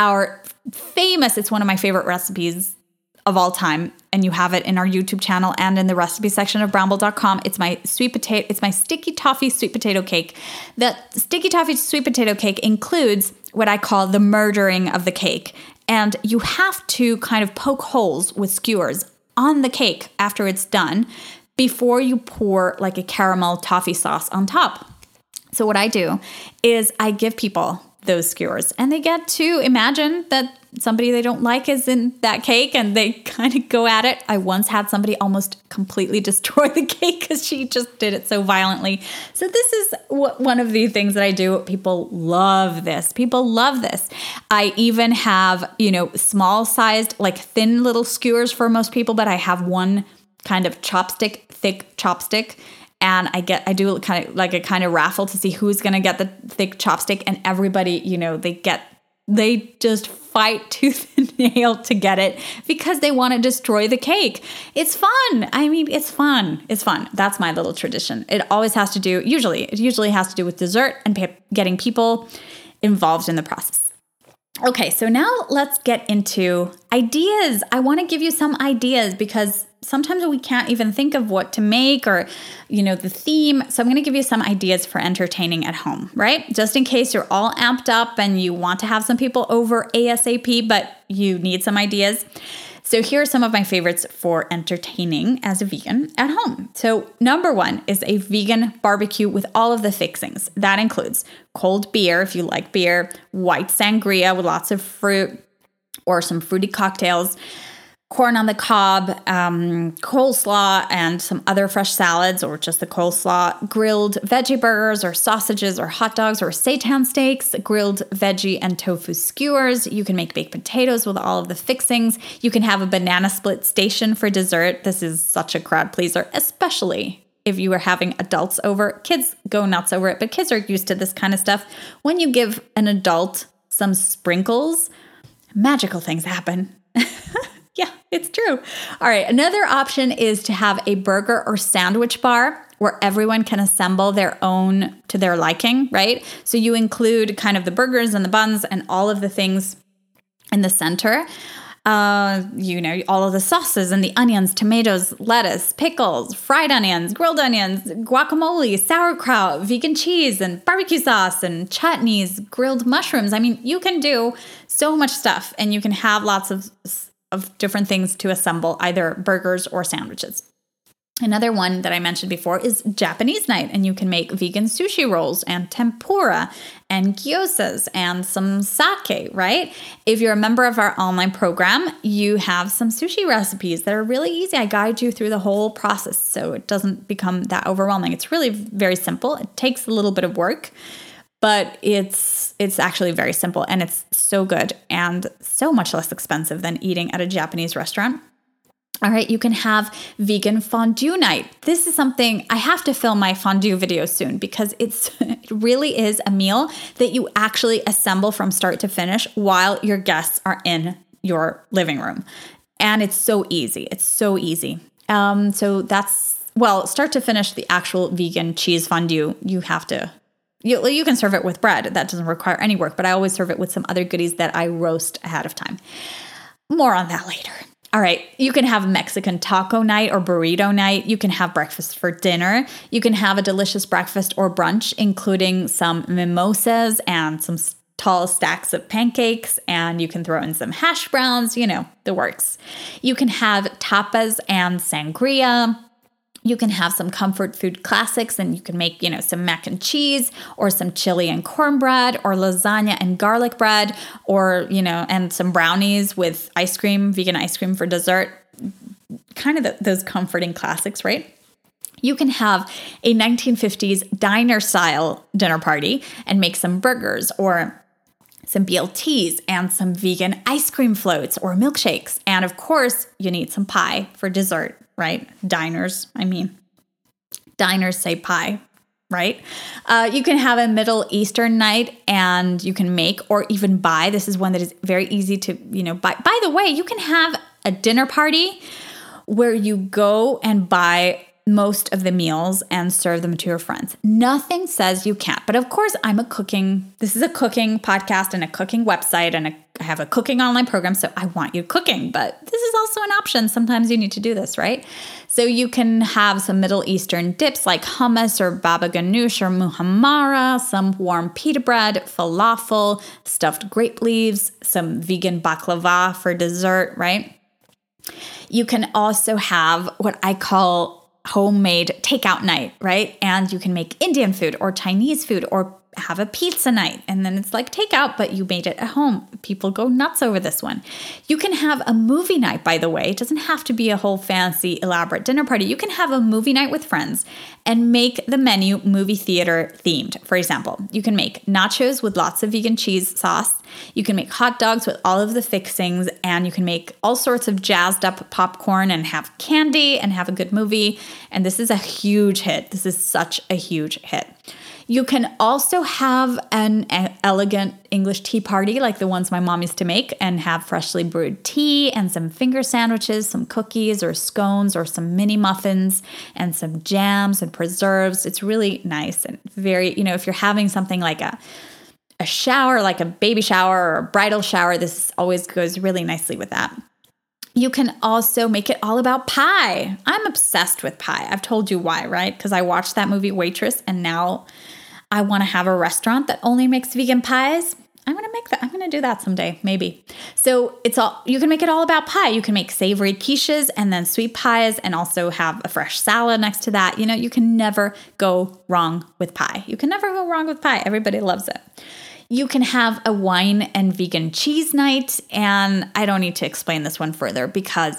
it's one of my favorite recipes of all time, and you have it in our YouTube channel and in the recipe section of bramble.com. It's my sticky toffee sweet potato cake. The sticky toffee sweet potato cake includes what I call the murdering of the cake. And you have to kind of poke holes with skewers on the cake after it's done before you pour like a caramel toffee sauce on top. So what I do is I give people those skewers, and they get to imagine that somebody they don't like is in that cake, and they kind of go at it. I once had somebody almost completely destroy the cake because she just did it so violently. So this is one of the things that I do. People love this. I even have, small sized, like thin little skewers for most people, but I have one kind of thick chopstick. And I do kind of like a kind of raffle to see who's going to get the thick chopstick. And everybody, they just fight tooth and nail to get it because they want to destroy the cake. It's fun. It's fun. That's my little tradition. It usually has to do with dessert and getting people involved in the process. Okay, so now let's get into ideas. I want to give you some ideas because sometimes we can't even think of what to make or, the theme. So I'm going to give you some ideas for entertaining at home, right? Just in case you're all amped up and you want to have some people over ASAP, but you need some ideas. So here are some of my favorites for entertaining as a vegan at home. So number one is a vegan barbecue with all of the fixings. That includes cold beer, if you like beer, white sangria with lots of fruit or some fruity cocktails, corn on the cob, coleslaw, and some other fresh salads or just the coleslaw, grilled veggie burgers or sausages or hot dogs or seitan steaks, grilled veggie and tofu skewers. You can make baked potatoes with all of the fixings. You can have a banana split station for dessert. This is such a crowd pleaser, especially if you are having adults over. Kids go nuts over it, but kids are used to this kind of stuff. When you give an adult some sprinkles, magical things happen. Yeah, it's true. All right. Another option is to have a burger or sandwich bar where everyone can assemble their own to their liking, right? So you include kind of the burgers and the buns and all of the things in the center. All of the sauces and the onions, tomatoes, lettuce, pickles, fried onions, grilled onions, guacamole, sauerkraut, vegan cheese, and barbecue sauce, and chutneys, grilled mushrooms. You can do so much stuff, and you can have lots of different things to assemble, either burgers or sandwiches. Another one that I mentioned before is Japanese night, and you can make vegan sushi rolls and tempura and gyozas and some sake, right? If you're a member of our online program, you have some sushi recipes that are really easy. I guide you through the whole process so it doesn't become that overwhelming. It's really very simple. It takes a little bit of work, but it's actually very simple, and it's so good and so much less expensive than eating at a Japanese restaurant. All right, you can have vegan fondue night. This is something I have to film my fondue video soon because it really is a meal that you actually assemble from start to finish while your guests are in your living room. And it's so easy. So that's, start to finish, the actual vegan cheese fondue, you can serve it with bread. That doesn't require any work, but I always serve it with some other goodies that I roast ahead of time. more on that later. All right, you can have Mexican taco night or burrito night. You can have breakfast for dinner. You can have a delicious breakfast or brunch, including some mimosas and some tall stacks of pancakes, and you can throw in some hash browns, the works. You can have tapas and sangria. You can have some comfort food classics, and you can make, some mac and cheese or some chili and cornbread or lasagna and garlic bread or, and some brownies with ice cream, vegan ice cream for dessert. Kind of those comforting classics, right? You can have a 1950s diner style dinner party and make some burgers or some BLTs and some vegan ice cream floats or milkshakes. And of course, you need some pie for dessert. Right? Diners say pie, right? You can have a Middle Eastern night and you can make or even buy. This is one that is very easy to, buy. By the way, you can have a dinner party where you go and buy most of the meals and serve them to your friends. Nothing says you can't. But of course, this is a cooking podcast and a cooking website, and I have a cooking online program, so I want you cooking. But this is also an option. Sometimes you need to do this, right? So you can have some Middle Eastern dips like hummus or baba ganoush or muhammara, some warm pita bread, falafel, stuffed grape leaves, some vegan baklava for dessert, right? You can also have what I call homemade takeout night, right? And you can make Indian food or Chinese food or have a pizza night. And then it's like takeout, but you made it at home. People go nuts over this one. You can have a movie night, by the way. It doesn't have to be a whole fancy, elaborate dinner party. You can have a movie night with friends and make the menu movie theater themed. For example, you can make nachos with lots of vegan cheese sauce. You can make hot dogs with all of the fixings, and you can make all sorts of jazzed up popcorn and have candy and have a good movie. And this is a huge hit. This is such a huge hit. You can also have an elegant English tea party like the ones my mom used to make and have freshly brewed tea and some finger sandwiches, some cookies or scones or some mini muffins and some jams and preserves. It's really nice and very, if you're having something like a shower, like a baby shower or a bridal shower, this always goes really nicely with that. You can also make it all about pie. I'm obsessed with pie. I've told you why, right? Because I watched that movie Waitress, and now I want to have a restaurant that only makes vegan pies. I'm going to make that. I'm going to do that someday, maybe. So you can make it all about pie. You can make savory quiches and then sweet pies and also have a fresh salad next to that. You can never go wrong with pie. You can never go wrong with pie. Everybody loves it. You can have a wine and vegan cheese night. And I don't need to explain this one further because,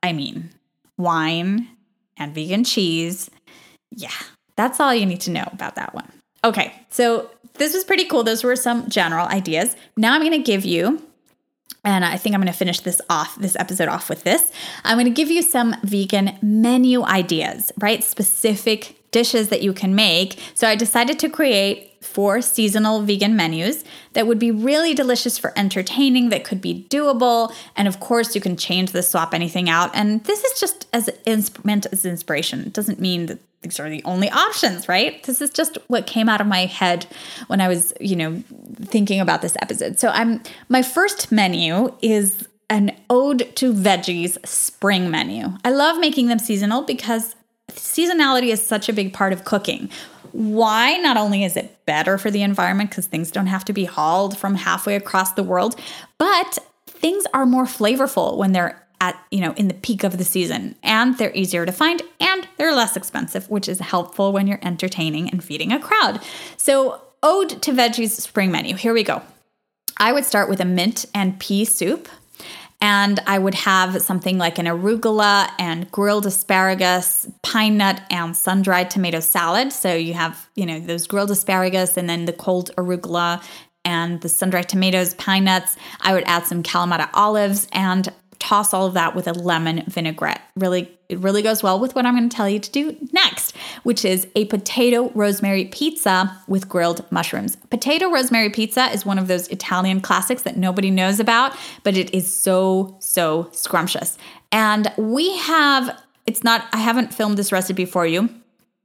wine and vegan cheese. Yeah, that's all you need to know about that one. Okay, so this was pretty cool. Those were some general ideas. Now I'm going to give you, and I think I'm going to finish this episode off with this. I'm going to give you some vegan menu ideas, right? Specific dishes that you can make. So I decided to create 4 seasonal vegan menus that would be really delicious for entertaining, that could be doable. And of course, you can change this, swap anything out. And this is just meant as inspiration. It doesn't mean that these are the only options, right? This is just what came out of my head when I was, thinking about this episode. So my first menu is an ode to veggies spring menu. I love making them seasonal because seasonality is such a big part of cooking. Why? Not only is it better for the environment because things don't have to be hauled from halfway across the world, but things are more flavorful when they're in the peak of the season, and they're easier to find and they're less expensive, which is helpful when you're entertaining and feeding a crowd. So ode to veggies spring menu. Here we go. I would start with a mint and pea soup. And I would have something like an arugula and grilled asparagus, pine nut, and sun-dried tomato salad. So you have, those grilled asparagus and then the cold arugula and the sun-dried tomatoes, pine nuts. I would add some Kalamata olives and toss all of that with a lemon vinaigrette. It really goes well with what I'm going to tell you to do next, which is a potato rosemary pizza with grilled mushrooms. Potato rosemary pizza is one of those Italian classics that nobody knows about, but it is so, so scrumptious. And I haven't filmed this recipe for you,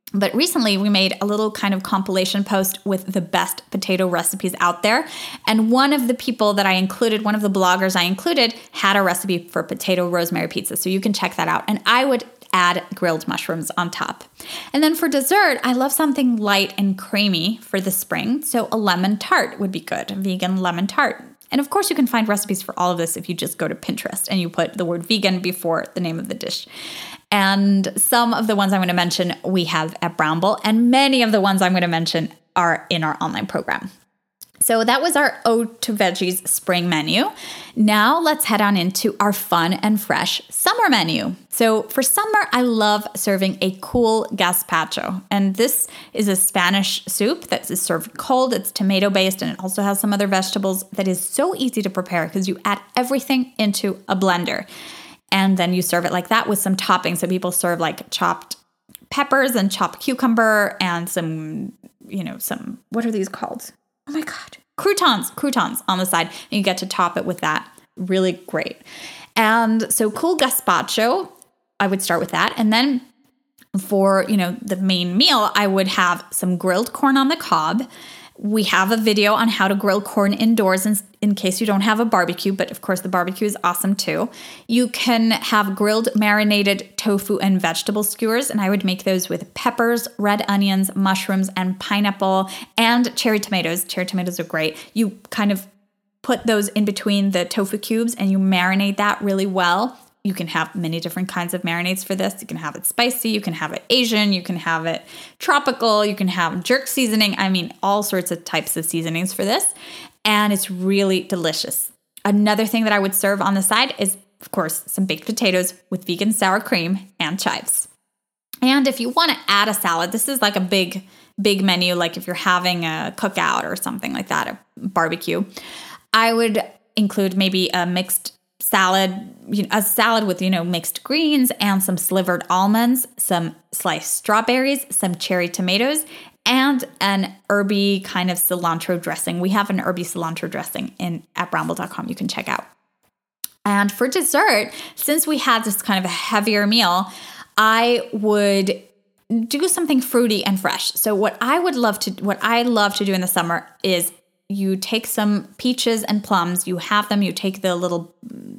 But recently we made a little kind of compilation post with the best potato recipes out there. And one of the people that I included, one of the bloggers I included, had a recipe for potato rosemary pizza. So you can check that out. And I would add grilled mushrooms on top. And then for dessert, I love something light and creamy for the spring. So a lemon tart would be good, a vegan lemon tart. And of course, you can find recipes for all of this if you just go to Pinterest and you put the word vegan before the name of the dish. And some of the ones I'm going to mention we have at Bramble, and many of the ones I'm going to mention are in our online program. So that was our Ode to Veggies spring menu. Now let's head on into our fun and fresh summer menu. So for summer, I love serving a cool gazpacho. And this is a Spanish soup that is served cold. It's tomato based and it also has some other vegetables that is so easy to prepare because you add everything into a blender. And then you serve it like that with some toppings. So people serve like chopped peppers and chopped cucumber and some, what are these called? Oh my God. Croutons on the side. And you get to top it with that. Really great. And so cool gazpacho, I would start with that. And then for, the main meal, I would have some grilled corn on the cob. We have a video on how to grill corn indoors in case you don't have a barbecue, but of course the barbecue is awesome too. You can have grilled marinated tofu and vegetable skewers, and I would make those with peppers, red onions, mushrooms, and pineapple, and cherry tomatoes. Cherry tomatoes are great. You kind of put those in between the tofu cubes and you marinate that really well. You can have many different kinds of marinades for this. You can have it spicy, you can have it Asian, you can have it tropical, you can have jerk seasoning. I mean, all sorts of types of seasonings for this. And it's really delicious. Another thing that I would serve on the side is, of course, some baked potatoes with vegan sour cream and chives. And if you want to add a salad, this is like a big menu, like if you're having a cookout or something like that, a barbecue, I would include maybe a mixed salad, a salad with, mixed greens and some slivered almonds, some sliced strawberries, some cherry tomatoes, and an herby kind of cilantro dressing. We have an herby cilantro dressing at bramble.com you can check out. And for dessert, since we had this kind of a heavier meal, I would do something fruity and fresh. So what I love to do in the summer is you take some peaches and plums, you have them, you take the little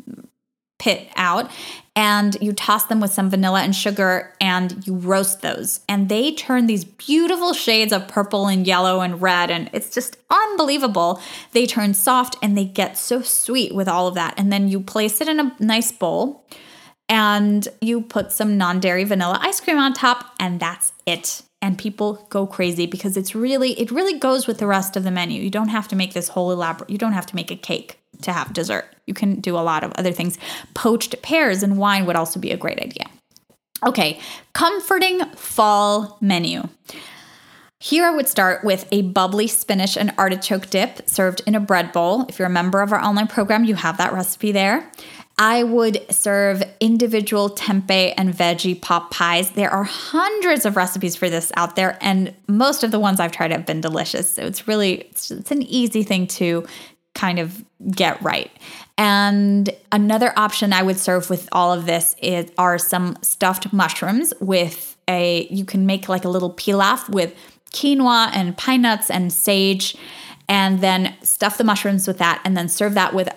pit out and you toss them with some vanilla and sugar and you roast those. And they turn these beautiful shades of purple and yellow and red. And it's just unbelievable. They turn soft and they get so sweet with all of that. And then you place it in a nice bowl and you put some non-dairy vanilla ice cream on top and that's it. And people go crazy because it really goes with the rest of the menu. You don't have to make this whole elaborate, you don't have to make a cake to have dessert. You can do a lot of other things. Poached pears and wine would also be a great idea. Okay, comforting fall menu. Here I would start with a bubbly spinach and artichoke dip served in a bread bowl. If you're a member of our online program, you have that recipe there. I would serve individual tempeh and veggie pot pies. There are hundreds of recipes for this out there, and most of the ones I've tried have been delicious. So it's an easy thing to kind of get right. And another option I would serve with all of this are some stuffed mushrooms you can make like a little pilaf with quinoa and pine nuts and sage, and then stuff the mushrooms with that and then serve that with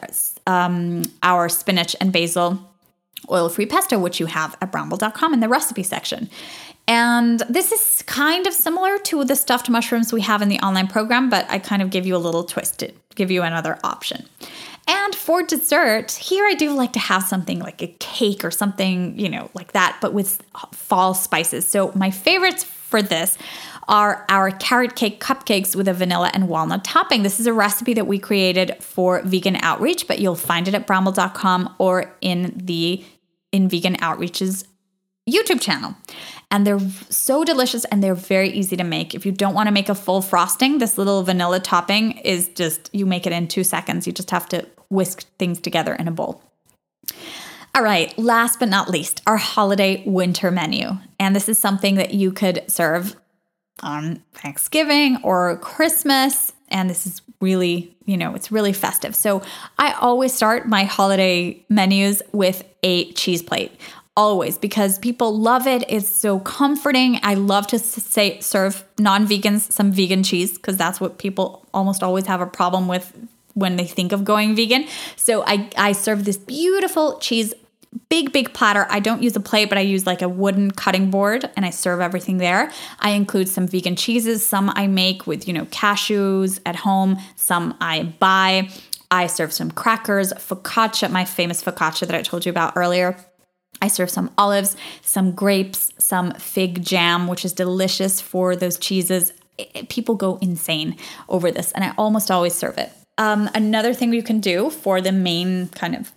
our spinach and basil oil-free pesto, which you have at bramble.com in the recipe section. And this is kind of similar to the stuffed mushrooms we have in the online program, but I kind of give you a little twist to give you another option. And for dessert, here I do like to have something like a cake or something, like that, but with fall spices. So my favorites for this are our carrot cake cupcakes with a vanilla and walnut topping. This is a recipe that we created for Vegan Outreach, but you'll find it at bramble.com or in Vegan Outreach's YouTube channel. And they're so delicious and they're very easy to make. If you don't want to make a full frosting, this little vanilla topping is just, you make it in 2 seconds. You just have to whisk things together in a bowl. All right, last but not least, our holiday winter menu. And this is something that you could serve on Thanksgiving or Christmas. And this is really, it's really festive. So I always start my holiday menus with a cheese plate. always, because people love it. It's so comforting. I love to serve non-vegans some vegan cheese, because that's what people almost always have a problem with when they think of going vegan. So I serve this beautiful cheese, big platter. I don't use a plate, but I use like a wooden cutting board, and I serve everything there. I include some vegan cheeses. Some I make with, cashews at home. Some I buy. I serve some crackers, focaccia, my famous focaccia that I told you about earlier. I serve some olives, some grapes, some fig jam, which is delicious for those cheeses. People go insane over this, and I almost always serve it. Another thing you can do for the main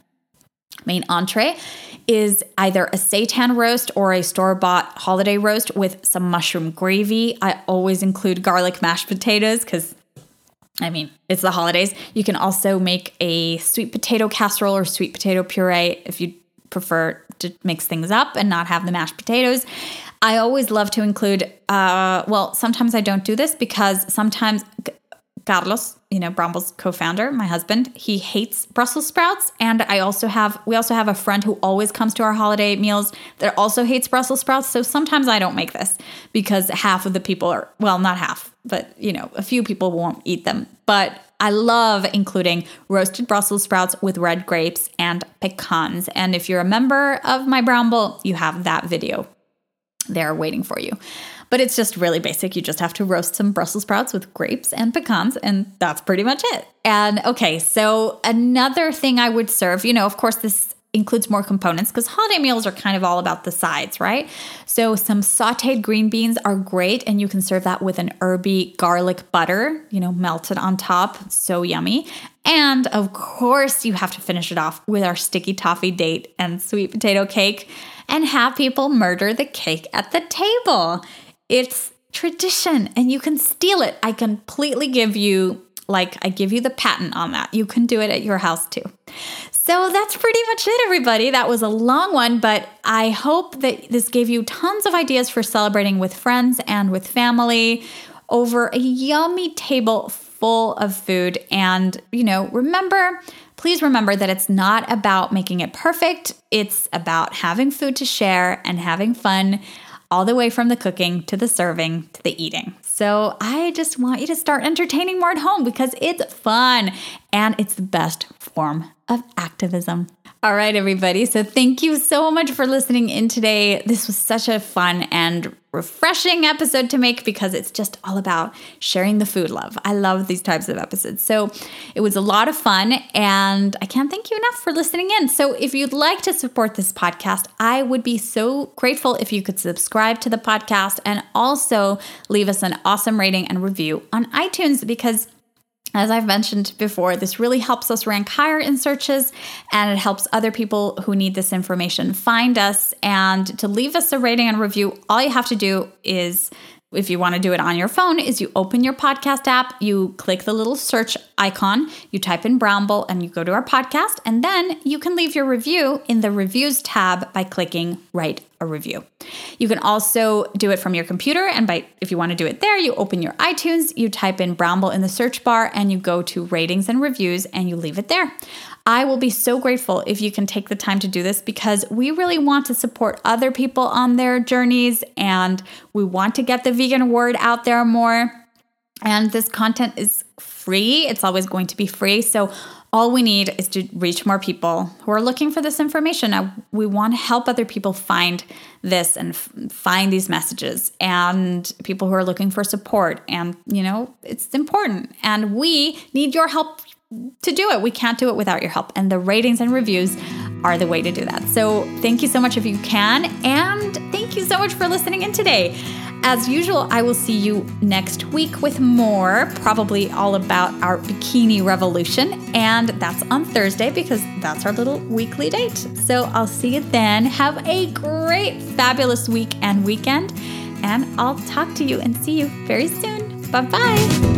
entree is either a seitan roast or a store-bought holiday roast with some mushroom gravy. I always include garlic mashed potatoes because, it's the holidays. You can also make a sweet potato casserole or sweet potato puree if you prefer to mix things up and not have the mashed potatoes. I always love to include, sometimes I don't do this because sometimes Carlos, Bramble's co-founder, my husband, he hates Brussels sprouts. And we also have a friend who always comes to our holiday meals that also hates Brussels sprouts. So sometimes I don't make this because half of the people not half, but a few people won't eat them. But I love including roasted Brussels sprouts with red grapes and pecans. And if you're a member of my Bramble, you have that video there waiting for you. But it's just really basic. You just have to roast some Brussels sprouts with grapes and pecans, and that's pretty much it. And okay, so another thing I would serve, of course, this includes more components because holiday meals are kind of all about the sides, right? So some sauteed green beans are great, and you can serve that with an herby garlic butter, melted on top. So yummy. And of course, you have to finish it off with our sticky toffee date and sweet potato cake and have people murder the cake at the table. It's tradition, and you can steal it. I completely give you the patent on that. You can do it at your house too. So that's pretty much it, everybody. That was a long one, but I hope that this gave you tons of ideas for celebrating with friends and with family over a yummy table full of food. And, please remember that it's not about making it perfect. It's about having food to share and having fun, all the way from the cooking to the serving to the eating. So I just want you to start entertaining more at home because it's fun and it's the best form of activism. All right, everybody. So thank you so much for listening in today. This was such a fun and refreshing episode to make because it's just all about sharing the food love. I love these types of episodes. So it was a lot of fun, and I can't thank you enough for listening in. So if you'd like to support this podcast, I would be so grateful if you could subscribe to the podcast and also leave us an awesome rating and review on iTunes, because as I've mentioned before, this really helps us rank higher in searches, and it helps other people who need this information find us. And to leave us a rating and review, all you have to do is, if you want to do it on your phone, is you open your podcast app, you click the little search icon, you type in Bramble, and you go to our podcast, and then you can leave your review in the reviews tab by clicking write a review. You can also do it from your computer, and if you want to do it there, you open your iTunes, you type in Bramble in the search bar, and you go to ratings and reviews, and you leave it there. I will be so grateful if you can take the time to do this, because we really want to support other people on their journeys, and we want to get the vegan word out there more. And this content is free. It's always going to be free. So all we need is to reach more people who are looking for this information. Now, we want to help other people find this and find these messages, and people who are looking for support. And, it's important. And we need your help to do it. We can't do it without your help. And the ratings and reviews are the way to do that. So thank you so much if you can. And thank you so much for listening in today. As usual, I will see you next week with more, probably all about our bikini revolution. And that's on Thursday because that's our little weekly date. So I'll see you then. Have a great, fabulous week and weekend. And I'll talk to you and see you very soon. Bye-bye.